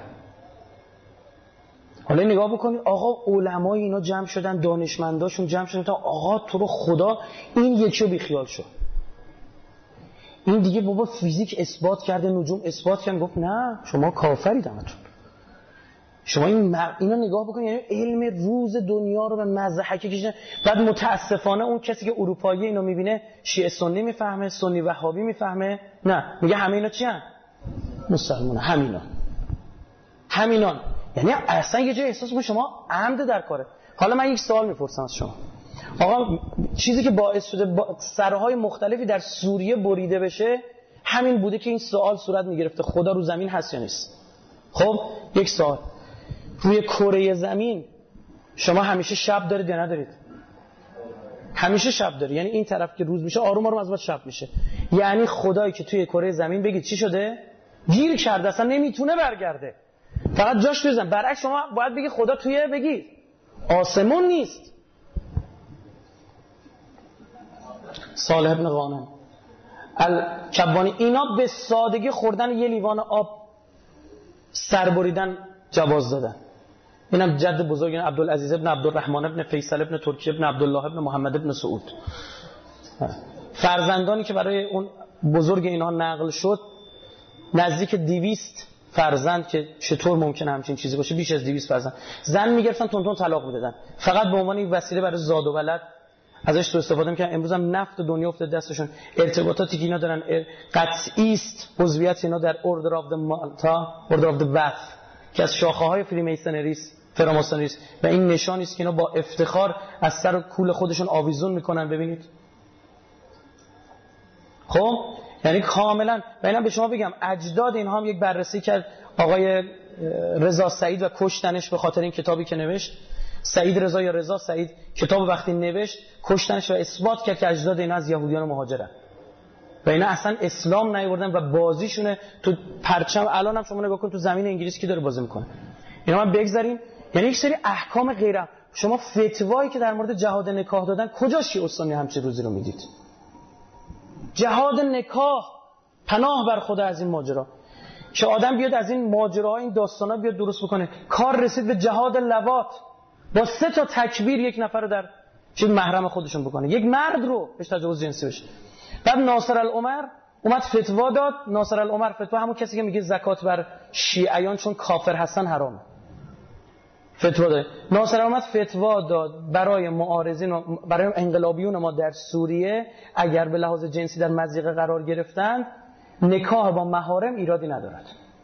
S2: حالا نگاه بکنید آقا علمای اینا جمع شدن، دانشمنداشون جمع شدن تا آقا تو رو خدا این یکی رو بیخیال شو، این دیگه بابا فیزیک اثبات کرده، نجوم اثبات کردن، گفت نه شما کافرید همتون. شما این م... اینا نگاه بکنید، یعنی علم روز دنیا رو به مضحکه کشیدن. بعد متاسفانه اون کسی که اروپایی اینو میبینه شیعه سنی میفهمه، سنی وهابی میفهمه، نه میگه همه اینا چی ان؟ مسلمانه، همینا همینان. یعنی اصلا یه جای احساس میکنه شما عمد در کاره. حالا من یک سوال میپرسم از شما، آقا چیزی که باعث شده با سرهای مختلفی در سوریه بریده بشه همین بوده که این سوال صورت میگرفته خدا رو زمین هست یا نیست. خب یک سوال، روی کره زمین شما همیشه شب دارید یا ندارید؟ همیشه شب دارید، یعنی این طرف که روز میشه آروم آروم از بعد شب میشه. یعنی خدایی که توی کره زمین بگید چی شده؟ گیر کرده، اصلا نمیتونه برگرده. فقط جاش توی زمین. برعکس شما باید بگی خدا توی بگی آسمون نیست. صالح ابن غانم الکبانی اینا به سادگی خوردن یه لیوان آب سر بریدن جواز دادن. اینم جد بزرگ عبدالعزیز ابن عبدالرحمن ابن فیصل ابن ترکی ابن عبدالله ابن محمد ابن سعود. فرزندانی که برای اون بزرگ اینها نقل شد نزدیک دویست فرزند که چطور ممکنه همچین چیزی باشه، بیش از دویست فرزند زن میگرفتن تون تون طلاق میدادن فقط به عنوان یک وسیله برای زاد و ولد ازش سوء استفاده میکنن. امروز هم نفت دنیا افتاد دستشون، ارتباطاتی که اینا دارن قطعی است عضویت اینا در اوردر اف د مالتا، اوردر اف د وث که از شاخه های فریمیسنری است، فراماسونری است و این نشانی است که اینا با افتخار از سر و کول خودشون آویزون میکنن. ببینید خب یعنی کاملا. و اینا به شما بگم اجداد اینها هم یک بررسی کرد آقای رضا سعید و کشتنش به خاطر این کتابی که نوشت. سعید رضا یا رضا سعید کتاب وقتی نوشت کشتنش و اثبات کرد که اجداد اینا از یهودیان مهاجرن و اینا اصلا اسلام نیاوردن و بازیشونه تو پرچم. الان هم شما نگاه کن تو زمین انگلیس کی داره بازی میکنه. اینا ما بگذاریم. یعنی یک سری احکام غیره. شما فتوایی که در مورد جهاد نکاح دادن کجا شیعه سنی همچین روزی رو میدید؟ جهاد نکاح پناه بر خدا از این ماجرا که آدم بیاد از این ماجراها این داستانا بیاد درست بکنه. کار رسید به جهاد لواط با سه تا تکبیر یک نفر رو در چیز محرم خودشون بکنه، یک مرد رو بهش تجاوز جنسی بشه. بعد ناصر العمر اومد فتوا داد. ناصر العمر فتوا همون کسی که میگه زکات بر شیعیان چون کافر هستن حرامه فتوا داد. ناصر العمر فتوا داد برای معارضین برای انقلابیون ما در سوریه اگر به لحاظ جنسی در مضیقه قرار گرفتند نکاح با محارم ایرادی ندارد.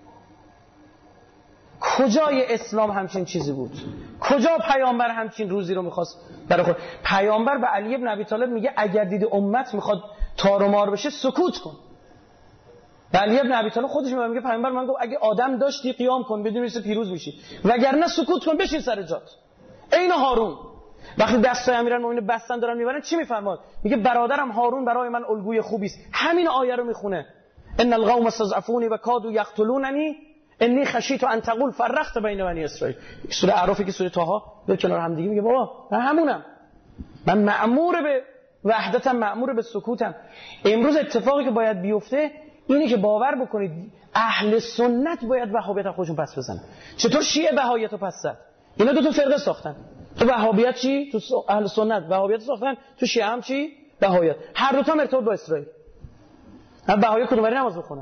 S2: کجای اسلام همچین چیزی بود؟ کجا پیامبر همچین روزی رو میخواست برای خود؟ پیامبر به علی ابن ابی طالب میگه اگر دیدی امت میخواد تار و مار بشه سکوت کن. و علی ابن ابی طالب خودش میگه پیامبر من گفت اگه آدم داشتی قیام کن بدون اینکه پیروز بشی، وگرنه سکوت کن بشین سر جات. عین هارون وقتی دستای امیرالمومنین بستن دارن میبرن چی میفرماد؟ میگه برادرم هارون برای من الگوی خوبی است. همین آیه رو میخونه ان القوم استضعفونی و کادوا یقتلوننی انی خشیت ان تقول فرقت بین بنی اسرائیل. سوره اعراف که سوره طه به کنار هم دیگه میگه بابا من همونم، من مأمور به وحدتم، مأمور به سکوتم. امروز اتفاقی که باید بیفته اینه که باور بکنید اهل سنت باید وهابیت خودشون پس بزنن. چطور شیعه بهاییت رو پس زد؟ اینا دو تا فرقه ساختن. تو وهابیت چی؟ تو اهل سنت وهابیت ساختن، تو شیعه هم چی؟ بهاییت. هر دو تا مرتبط با اسرائیل. هم بهایی کدومری نماز بخونن؟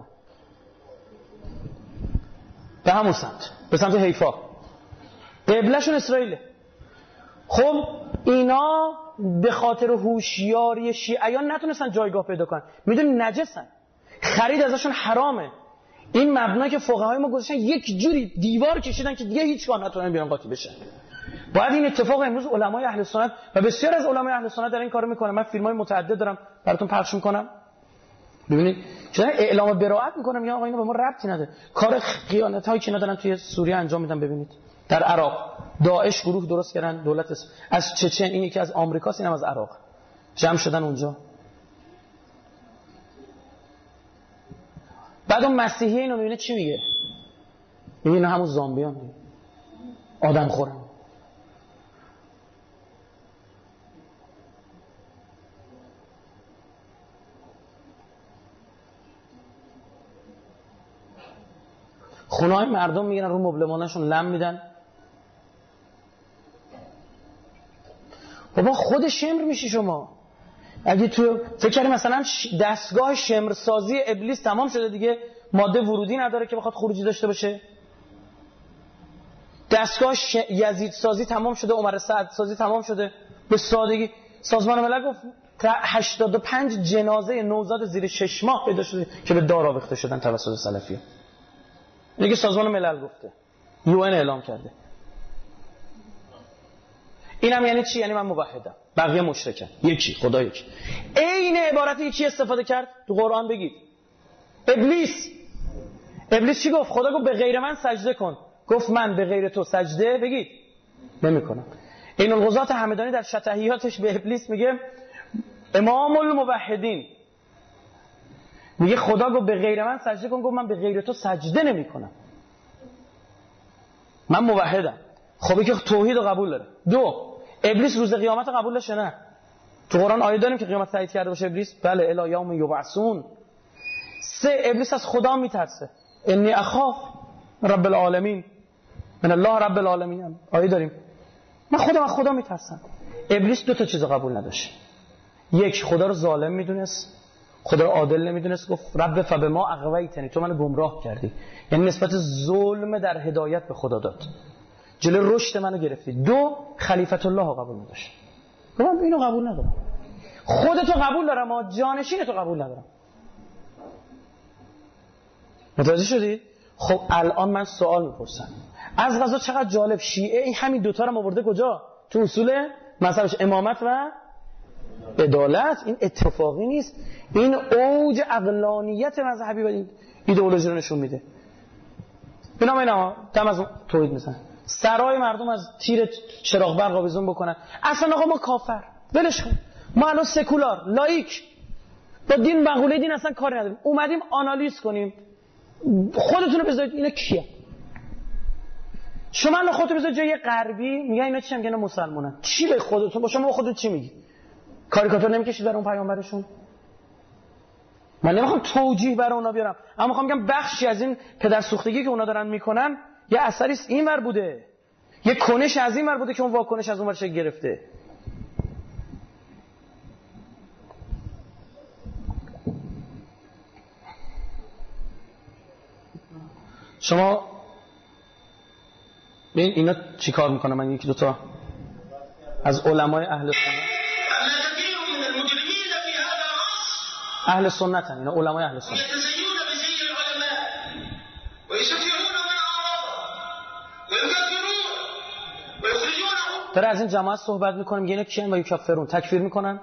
S2: به همون سمت، به سمت حیفا. قبلهشون اسرائیله. خب اینا به خاطر هوشیاری شیعیان نتونستن جایگاه پیدا کنن. میدونی نجسن، خرید ازشون حرامه. این مبنا که فقهای ما گذاشتن یک جوری دیوار کشیدن که دیگه هیچ کار نتونن بیان قاطی بشن. باید این اتفاق امروز علمای اهل سنت و بسیار از علمای اهل سنت در این کارو میکنن. من فیلمای متعدد دارم براتون پخش میکنم. ببینید چرا اعلام براءت میکنم یا آقا اینو به ما ربطی نداره. کار خیانت هایی که ندارن توی سوریه انجام میدن. ببینید در عراق داعش گروه درست کردن، دولت از چچن، این یکی از آمریکاست، اینم از عراق، جمع شدن اونجا. بعد اون مسیحی اینو میبینه چی میگه؟ میگه اینا همون زامبیان دیگه، آدم خورن. خونه های مردم میگیرن رو مبلمانشون لم میدن. بابا خود شمر میشی شما. اگه تو فکر کردی مثلا دستگاه شمرسازی ابلیس تمام شده دیگه، ماده ورودی نداره که بخواد خروجی داشته باشه. دستگاه ش... یزید سازی تمام شده، عمر سعد سازی تمام شده. به سادگی سازمان ملل گفت هشتاد و پنج جنازه نوزاد زیر شش ماه پیدا شده که به دار آویخته شدن توسط سلفیه. دیگه سازمان ملل گفته، یو ان اعلام کرده. اینم یعنی چی؟ یعنی من موحدم، بقیه مشرکن، یکی خدا یکی. عین عبارتی کی استفاده کرد تو قرآن؟ بگید ابلیس. ابلیس چی گفت؟ خدا گفت به غیر من سجده کن. گفت من به غیر تو سجده بگید نمی‌کنم. این الغزات همدانی در شطحیاتش به ابلیس میگه امام الموحدین، میگه خدا گفت به غیر من سجده کن، گفت من به غیر تو سجده نمی‌کنم. من موحدم. خب که توحید رو قبول داره. دو، ابلیس روز قیامت قبول داشته نه؟ تو قرآن آیه داریم که قیامت تایید کرده باشه ابلیس؟ بله، الی یوم یبعثون. سه، ابلیس از خدا میترسه. انی اخاف رب العالمین، من الله رب العالمین. آیه داریم من خودم از خدا میترسم. ابلیس دو تا چیز قبول نداشت. یک، خدا رو ظالم میدونست، خدا رو عادل نمیدونست. گفت رب فبما اغویتنی، تو منو گمراه کردی. یعنی نسبت ظلم در هدایت به خدا داد، جلوی رشد منو گرفتی. دو، خلیفت الله رو قبول نداشت. من اینو قبول ندارم. خودتو قبول دارم اما جانشین تو قبول ندارم. متوجه شدید؟ خب الان من سوال میپرسم، از قضا چقدر جالب، شیعه این همین دوتا رو آورده کجا؟ تو اصول مذهبش، امامت و عدالت. این اتفاقی نیست، این اوج عقلانیت مذهبی و این ایدئولوژی رو نشون میده. اینا اینا دم از توحید میزنن، سرای مردم از تیر چراغ برق آویزون بکنن. اصلا آقا ما کافر، ولش کن، ما الان سکولار لایک با دین مقوله دین اصلا کاری نداریم، اومدیم آنالیز کنیم. خودتون رو بذارید اینا کیه؟ شما الان خودتون بذارید جای غربی، میگن اینا چی؟ میگن اینا مسلمانن. چی به خودتون؟ با شما خودتون چی میگی؟ کاریکاتور نمیکشید برای اون پیامبرشون؟ من نمیخوام توجیه برای اونا بیارم، اما میخوام بگم بخشی از این پدر سوختگی که اونا دارن میکنن یه اثری است اینور بوده، یه کنش از اینور بوده که اون واکنش از اونور شکل گرفته. شما ببین اینا چیکار میکنه. من یکی دو تا از علمای اهل سنت، اهل سنت هم اینا علمای اهل سنت، داره از این جماعت صحبت میکنه، میگه اینا کیان و یکفرون، تکفیر میکنن،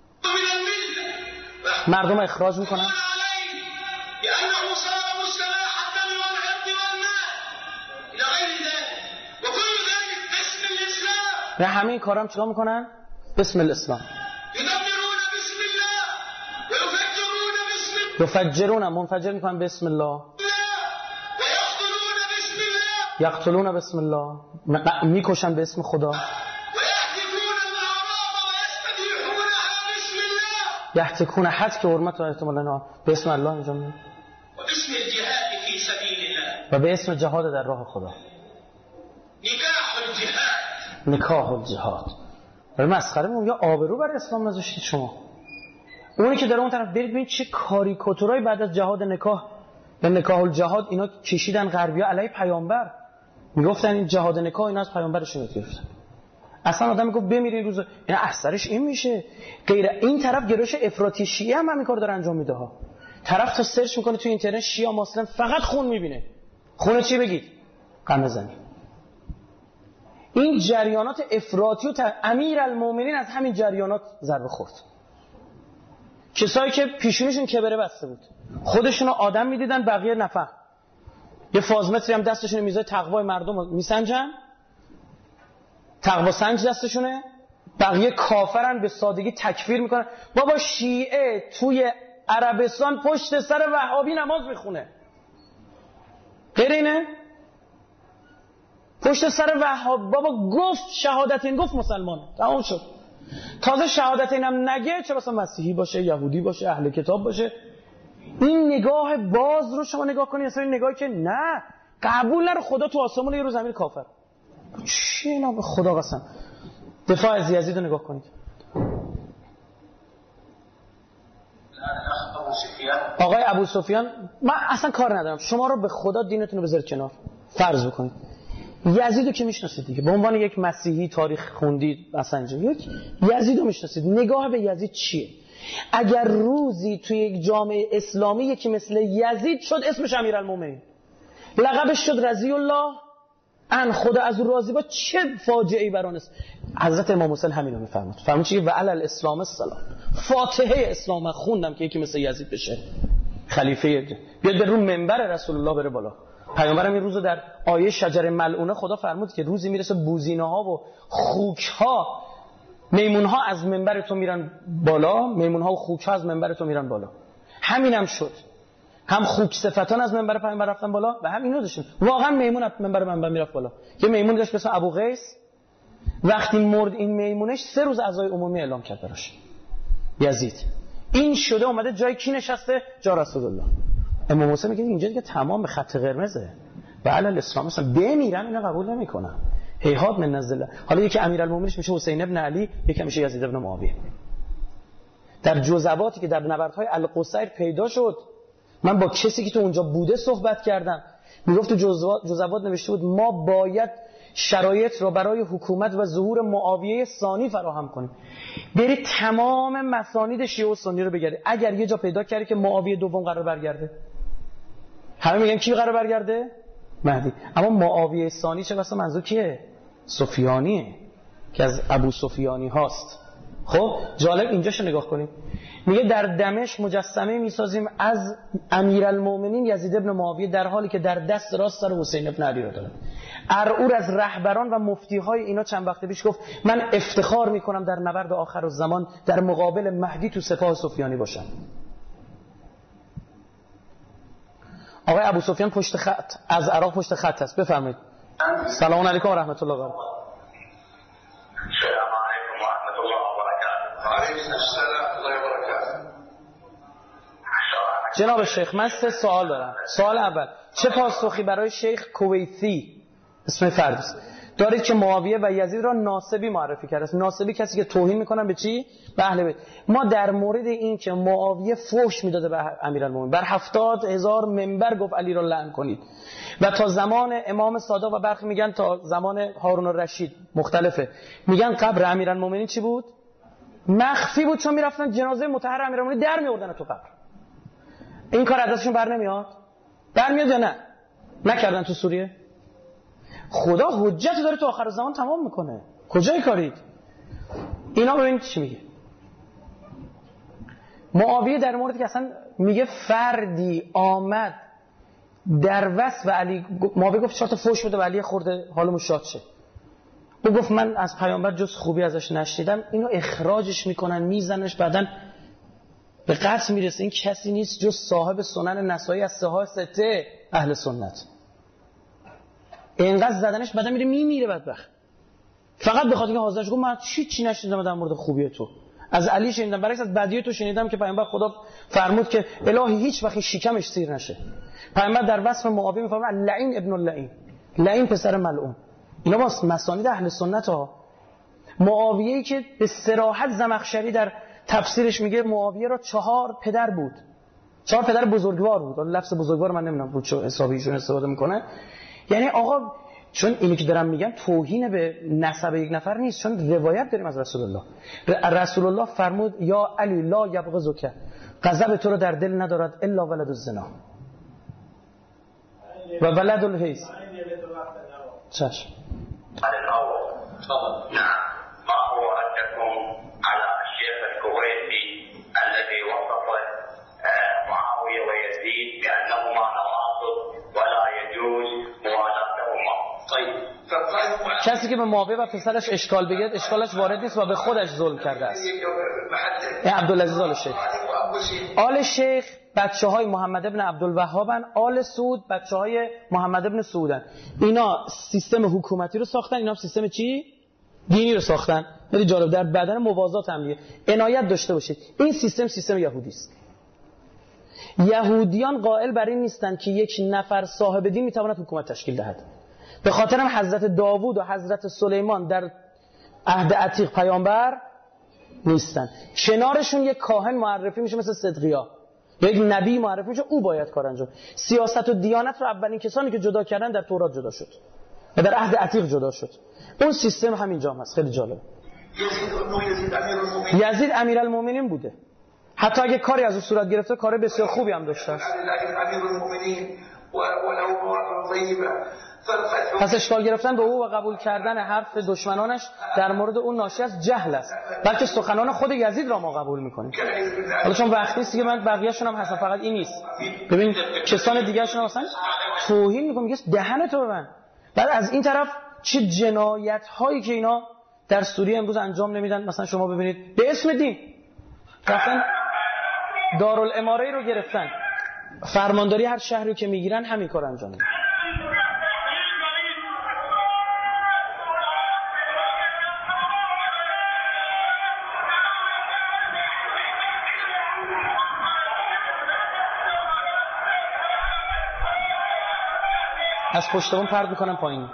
S2: مردم اخراج میکنن. و همه این کارا هم چیکار میکنن؟ بسم الاسلام. یفجرون، منفجر میکنن بسم الله. یقتلون بسم الله، میکشن به اسم خدا. یحتکون حد که حرمت و احتمالاً به اسم الله انجام میدن و به اسم جهاد در راه خدا. نکاح الجهاد. برای مسخره میگم یا آبرو برای اسلام نذاشتید شما. اونی که داره اون طرف برید ببینید چه کاریکاتورایی بعد از جهاد نکاح و نکاح الجهاد اینا کشیدن غربی‌ها علیه پیامبر. میگفتن این جهاد نکاح اینا از پیامبرشون گرفتن. اصلا آدم میگه بمیرین روز اینا اثرش این میشه. غیر این طرف گرایش افراطی شیعه هم همین کارو داره انجام میده ها. طرف تا سرچ میکنه تو اینترنت شیعه مسلم فقط خون میبینه. خون چی بگید؟ قمه زنی. این جریانات افراطی و امیرالمومنین از همین جریانات ضربه خورد. کسایی که پیشونیشون کبره بسته بود، خودشونو آدم میدیدن، بقیه نفر. یه فازمتری هم دستشونه میذاره تقوای مردم رو میسنجن، تقوا سنج دستشونه، بقیه کافرن، به سادگی تکفیر میکنن. بابا شیعه توی عربستان پشت سر وهابی نماز میخونه، غیر اینه؟ پشت سر وهاب بابا گفت شهادتین، گفت مسلمانه، تمام شد. تازه شهادتین هم نگه، چه مثلا مسیحی باشه، یهودی باشه، اهل کتاب باشه. این نگاه باز رو شما نگاه کنید، اصلا این نگاهی که نه قبول نره خدا تو آسمون یه روز زمین کافر. چی اینا؟ به خدا قسم. دفاع از یزید رو نگاه کنید. آقای ابو سفیان، من اصلا کار ندارم، شما رو به خدا دینتون رو بذارید کنار، فرض بکنید یزید رو که میشناسید دیگه، به عنوان یک مسیحی تاریخ خوندید، اصلا یک یزید رو میشناسید، نگاه به یزید چیه؟ اگر روزی توی یک جامعه اسلامی یکی مثل یزید شد، اسمش امیرالمومنین، لقبش شد رضی الله ان، خدا از او راضی با، چه فاجعه‌ای بران است. حضرت امام حسین همین رو میفرمود، فرمود چی؟ و علی الاسلام السلام. فاتحه اسلام خوندم که یکی مثل یزید بشه خلیفه، بیاد به رو منبر رسول الله بره بالا. پیامبرم این روزو در آیه شجر ملعونه خدا فرمود که روزی میرسه بوزینه‌ها و خوک‌ها، میمون‌ها از منبر تو میرن بالا، میمون‌ها و خوک‌ها از منبر تو میرن بالا. همینم شد. هم خوک صفتان از منبر پیامبر رفتن بالا و هم اینو داشتیم. واقعا میمون از منبر پیامبر میرفت بالا. یه میمون داشت به اسم ابو قیس، وقتی مرد این میمونش سه روز عزای عمومی اعلام کرد براش یزید. این شده اومده جای کی نشسته؟ جا رسول الله. امام حسین میگه اینجا دیگه تمام به خط قرمزه و علی الاسلام مثلا بمیرن اینا قبول نمیکنن. هیهات من نزله. حالا یکی امیرالمومنینش میشه حسین ابن علی، یکی میشه یزید ابن معاویه. در جزواتی که در نبردهای القصیر پیدا شد، من با کسی که تو اونجا بوده صحبت کردم، میگفت تو جزوات جزوات نوشته بود ما باید شرایط را برای حکومت و ظهور معاویه ثانی فراهم کنیم. برید تمام مسانید شیعه و سنی رو بگردید، اگر یه جا پیدا کردی که معاویه دوم قرار برگرده، همه میگن کی قرار برگرده؟ مهدی. اما معاویه ثانی چه واسه منظور کیه؟ سفیانیه که از ابو سفیانی هاست. خب جالب اینجاشو نگاه کنید، میگه در دمشق مجسمه میسازیم از امیرالمومنین یزید ابن معاویه در حالی که در دست راست سر حسین ابن علی رو داره. ارعور از رهبران و مفتیهای اینا چند وقت پیش گفت من افتخار میکنم در نبرد آخر الزمان در مقابل مهدی تو سپاه سفیانی باشم. آقای ابو سفیان پشت خط از عراق پشت خط هست، بفرمایید. سلام علیکم و رحمت الله و برکاته.
S3: السلام علیکم و رحمت الله و برکاته. علیکم السلام و رحمت الله و برکاته.
S2: جناب شیخ من سه سوال دارم. سوال اول، چه پاسخی برای شیخ کویتی اسم فرد است دارید که معاویه و یزید را ناصبی معرفی کرده است؟ ناصبی کسی که توهین میکنن به چی؟ به اهل بیت. ما در مورد این که معاویه فحش میداده به امیرالمومنین، بر هفتاد هزار منبر گفت علی را لعن کنید و تا زمان امام صادق و برخی میگن تا زمان هارون الرشید مختلفه، میگن قبر امیرالمومنین چی بود؟ مخفی بود، چون میرفتن جنازه مطهر امیرالمومنین در میوردن تو قبر. این کار از دستشون بر نمیاد؟ برمیاد یا نه؟ نکردن تو سوریه؟ خدا حجت داره تو آخر زمان تمام میکنه. کجای کارید؟ اینا ببینید چی میگه. معاویه در موردی که اصلا میگه فردی آمد در وصف علی، معاویه گفت چهار تا فحش بده و علی خورده حالمون شاد شه. او گفت من از پیامبر جز خوبی ازش نشنیدم. اینو اخراجش میکنن، میزنش، بعدن به قتل میرسه. این کسی نیست جز صاحب سنن نسائی از سه سته اهل سنت. اینقدر زدنش بعدا میره میمیره بدبخت، فقط به خاطر اینکه حاضرش گفت من چی چی نشنیدم در مورد خوبی تو. از علی شنیدم، برعکس از بدی تو شنیدم که پیامبر خدا فرمود که الهی هیچ وقت شکمش سیر نشه. پیامبر در وصف معاویه میفرماد لعین ابن اللعین، لعین پسر ملعون. اینا با مسانید اهل سنت ها. معاویه‌ای که به صراحت زمخشری در تفسیرش میگه معاویه را چهار پدر بود، چهار پدر بزرگوار بود. لفظ بزرگوار من نمیدونم بود چه حسابیشون استفاده میکنه. یعنی آقا چون اینی که دارم میگم توهین به نسب یک نفر نیست، چون روایت داریم از رسول الله. رسول الله فرمود یا علی لا یبغضک، غضب تو رو در دل ندارد الا ولد الزنا و ولد الحیض. چشم.
S3: ما هو ردكم على الشيخ الكويتي الذي وصف معاوية ويزيد بأنهما نواصب ولا يجوز موالاتهما؟ طيب
S2: کسی که به معاویه و پسرش اشکال بگید اشکالش وارد نیست و به خودش ظلم کرده است. این عبدالعزیز آل شیخ. آل شیخ بچه های محمد ابن عبدالوهابن، آل سعود بچه های محمد ابن سعودن. اینا سیستم حکومتی رو ساختن، اینا سیستم چی؟ دینی رو ساختن. خیلی جالب، در بدن موازات هم دیگه عنایت داشته باشید. این سیستم سیستم یهودی است. یهودیان قائل بر این نیستن که یک نفر صاحب دین میتواند حکومت تشکیل دهد. به خاطر هم حضرت داوود و حضرت سلیمان در عهد عتیق پیامبر نیستن. کنارشون یک کاهن معرفی میشه مثل صدقیا، یک نبی معرفی میشه، او باید کار انجام. سیاست و دیانت رو اولین کسانی که جدا کردن در تورات جدا شد و در عهد عتیق جدا شد. اون سیستم همینجا هست. خیلی جالب. یزید امیرالمومنین بوده، حتی اگه کاری از او صورت گرفته کار بسیار خوبی هم داشته است. پس اشکال گرفتن به او و قبول کردن حرف دشمنانش در مورد اون ناشی از جهل است، بلکه سخنان خود یزید را ما قبول میکنیم. حالا چون وقت نیست که من بقیه‌شون هم حسن، فقط این نیست. ببین کسان دیگه‌شون هم مثلا توهین میکنه، میگه دهن تو ببند. بعد از این طرف چه جنایت هایی که اینا در سوریه امروز انجام نمیدن. مثلا شما ببینید به اسم دین رفتن دارالاماره رو گرفتن، فرمانداری هر شهری که میگیرن همین کار انجام میدن. از پشتمون پرد میکنم پایین.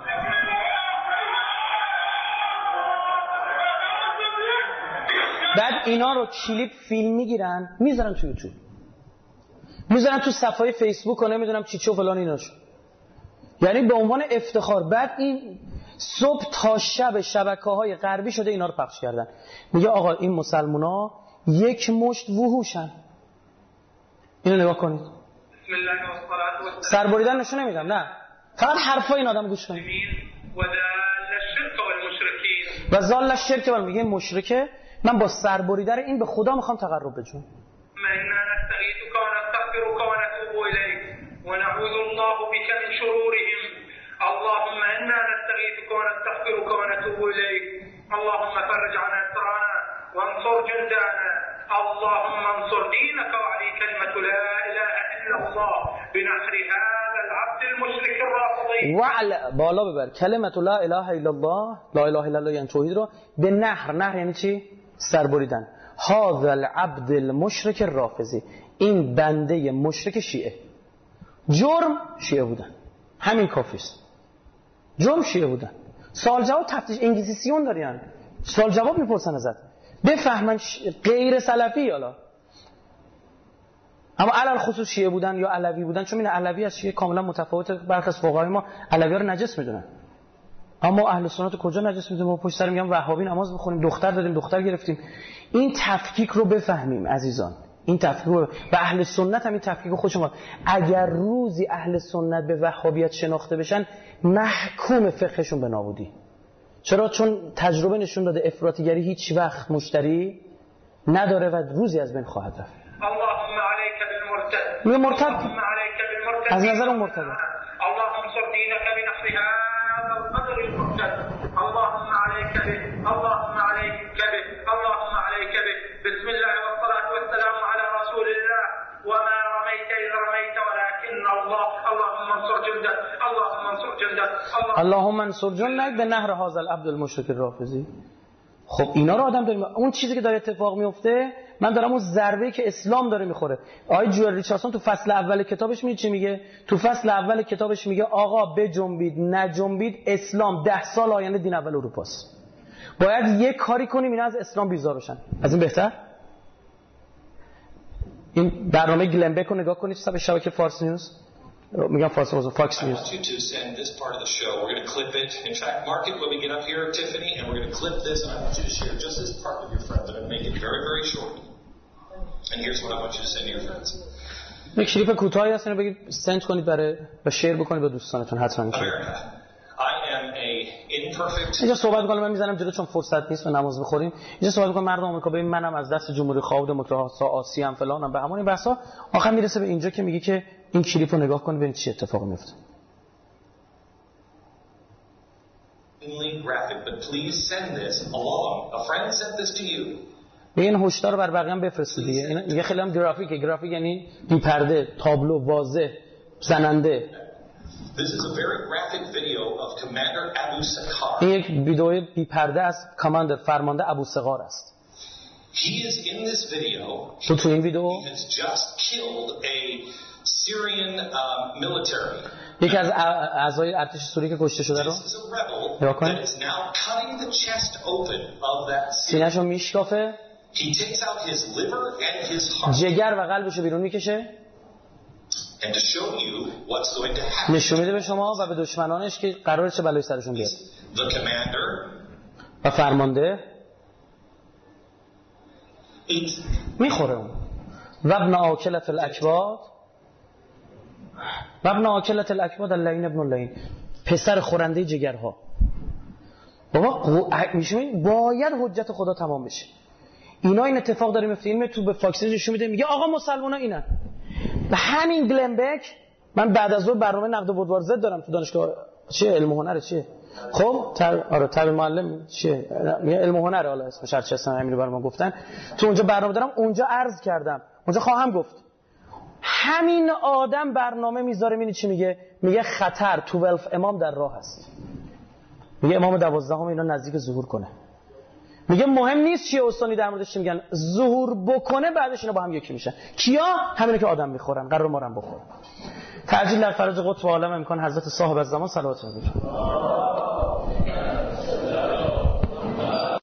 S2: بعد اینا رو کلیپ فیلم میگیرن میذارن تو یوتیوب، میذارن تو صفحه فیسبوک و نمیدونم چی چی و فلان ایناشو، یعنی به عنوان افتخار. بعد این صبح تا شب شبکه‌های غربی شده اینا رو پخش کردن، میگه آقا این مسلمونا یک مشت وحوشن. اینو نگاه کنید. سربریدن نشون نمیدم، نه، فقط حرفای این آدم گوش کنید. و زال الشرک و میگه مشرکه، من با سربریدن این به خدا میخوام تقرب بجوم.
S3: ونعوذ الله بك من شرورهم اللهم انا نستغيثك ونستغفرك ونتوب اليك اللهم فرج عن اسرانا وانصر جندنا اللهم انصر دينك وعلي كلمه لا اله الا الله بنحر هذا العبد المشرك الرافضي.
S2: وعلى بالا ببر کلمه لا اله الا الله، لا اله الا الله یعنی توحید رو به نحر. نحر یعنی چی؟ سربریدن. هذا العبد المشرك الرافضي، این بنده مشرک شیعه. جرم شیعه بودن، همین کافیست. جرم شیعه بودن. سوال جواب تفتیش انگیزیسیون دارین، سوال جواب میپرسن ازت بفهمن ش... غیر سلفی حالا، اما علل خصوص شیعه بودن یا علوی بودن، چون این علوی از شیعه کاملا متفاوته. برخی از فقهای ما علوی رو نجس میدونن، اما اهل سنت کجا نجس میدونن؟ ما پشت سر میگم وهابی نماز بخونیم، دختر دادیم، دختر گرفتیم. این تفکیک رو بفهمیم عزیزان، این تفکیک رو. و اهل سنت هم این تفکیک رو خودشون. اگر روزی اهل سنت به وهابیت شناخته بشن محکوم فقهشون به نابودی. چرا؟ چون تجربه نشون داده افراطیگری هیچ وقت مشتری نداره و روزی از بین خواهد رفت.
S3: اللهم عليك بالمرتد.
S2: می مرتد
S3: اللهم عليك بالمرتد.
S2: از نظر اون مرتد.
S3: اللهم انصر دينك بنحر هذا القدر المرتد. اللهم عليك به. اللهم عليك به. اللهم عليك به. بسم الله والصلاة والسلام على رسول الله. وما رميت إذ رميت ولكن الله. اللهم انصر جندك. اللهم انصر جندك.
S2: اللهم انصر جندك به نحر هذا العبد المشرك الرافضي. خب اینا رو آدم داریم. اون چیزی که داره اتفاق میفته، من دارم اون ضربه‌ای که اسلام داره میخوره. آقای جوئل ریچاردسون تو فصل اول کتابش میگه چی میگه؟ تو فصل اول کتابش میگه آقا بجنبید نجنبید اسلام ده سال آینده دین اول اروپاست. باید یک کاری کنیم اینا از اسلام بیزار بشن. از این بهتر؟ این برنامه گلنبک رو نگاه کنید تو شبکه فارس نیوز. میگم فارس نیوز، فاکس نیوز.
S4: I want you to send this part of the show. We're going to clip it. In fact, mark it when we get up here, Tiffany, and we're going to clip this. And I want you to share just this part with your friends. I'm going to make it very, very short. And here's what I want you to send to your friends.
S2: یک کلیپ کوتاهی هست، اینو بگید سند کنید برای و شیر بکنید با دوستانتون حتما.
S4: I am a imperfect.
S2: اینجا صحبت می‌کنم، من میزنم جلو چون فرصت نیست و نماز بخوریم. اینجا صحبت می‌کنم مردم آمریکا ببین منم از دست جمهوری خواه و دموکراسی آسی ام فلانم به همون بحثا. آخر میرسه به اینجا که میگه که این کلیپو نگاه کن ببین چی اتفاقی میفته.
S4: Graphic, but please send this along. A friend sent this to you.
S2: این هشدار بر بقیه هم بفرستید دیگه. این یه خیلی هم گرافیکه. گرافیک یعنی بی پرده، تابلو، واضح، زننده.
S4: This is a very graphic video of Commander Abu Saqqar.
S2: این یک ویدیو بی پرده است کماندر فرمانده ابو سقار است.
S4: He is in this video.
S2: تو تو این ویدیو
S4: he has just killed a Syrian um, military.
S2: یکی از اعضای ارتش سوریه که کشته شده رو نگاه کنید. سینه‌شو میشکافه، جگر و قلبشو بیرون میکشه، نشون میده به شما و به دشمنانش که قراره چه بلایی سرشون بیاد. و فرمانده میخوره اون. و ابن آکلت الاکباد و ابن آکلت الاکباد اللعین ابن اللعین، پسر خورنده جگرها. بابا میشه باید حجت خدا تمام بشه. اینا این اتفاق داره میفته. این تو به فاکس نیوز نشون میده، میگه آقا مسلمونا اینن. و همین گلنبک، من بعد از اون برنامه نقد و بودوار زد دارم تو دانشگاه چیه علم و هنر چیه خب تر... آره تبع معلم چیه علم و هنر، حالا اسمش هر چی هستن همین رو برام گفتن. تو اونجا برنامه دارم، اونجا عرض کردم، اونجا خواهم گفت همین آدم برنامه میذاره. میبینی چی میگه؟ میگه خطر توولف امام در راه است. میگه امام دوازدهم اینا نزدیک ظهور کنه. میگه مهم نیست چیه استانی در موردش میگن، ظهور بکنه بعدش اینا با هم یکی میشن. کیا؟ همینه که آدم میخورن، قرار ما رو هم بخورن. تعجیل در فرج قطب عالم امکان حضرت صاحب الزمان صلوات الله علیه.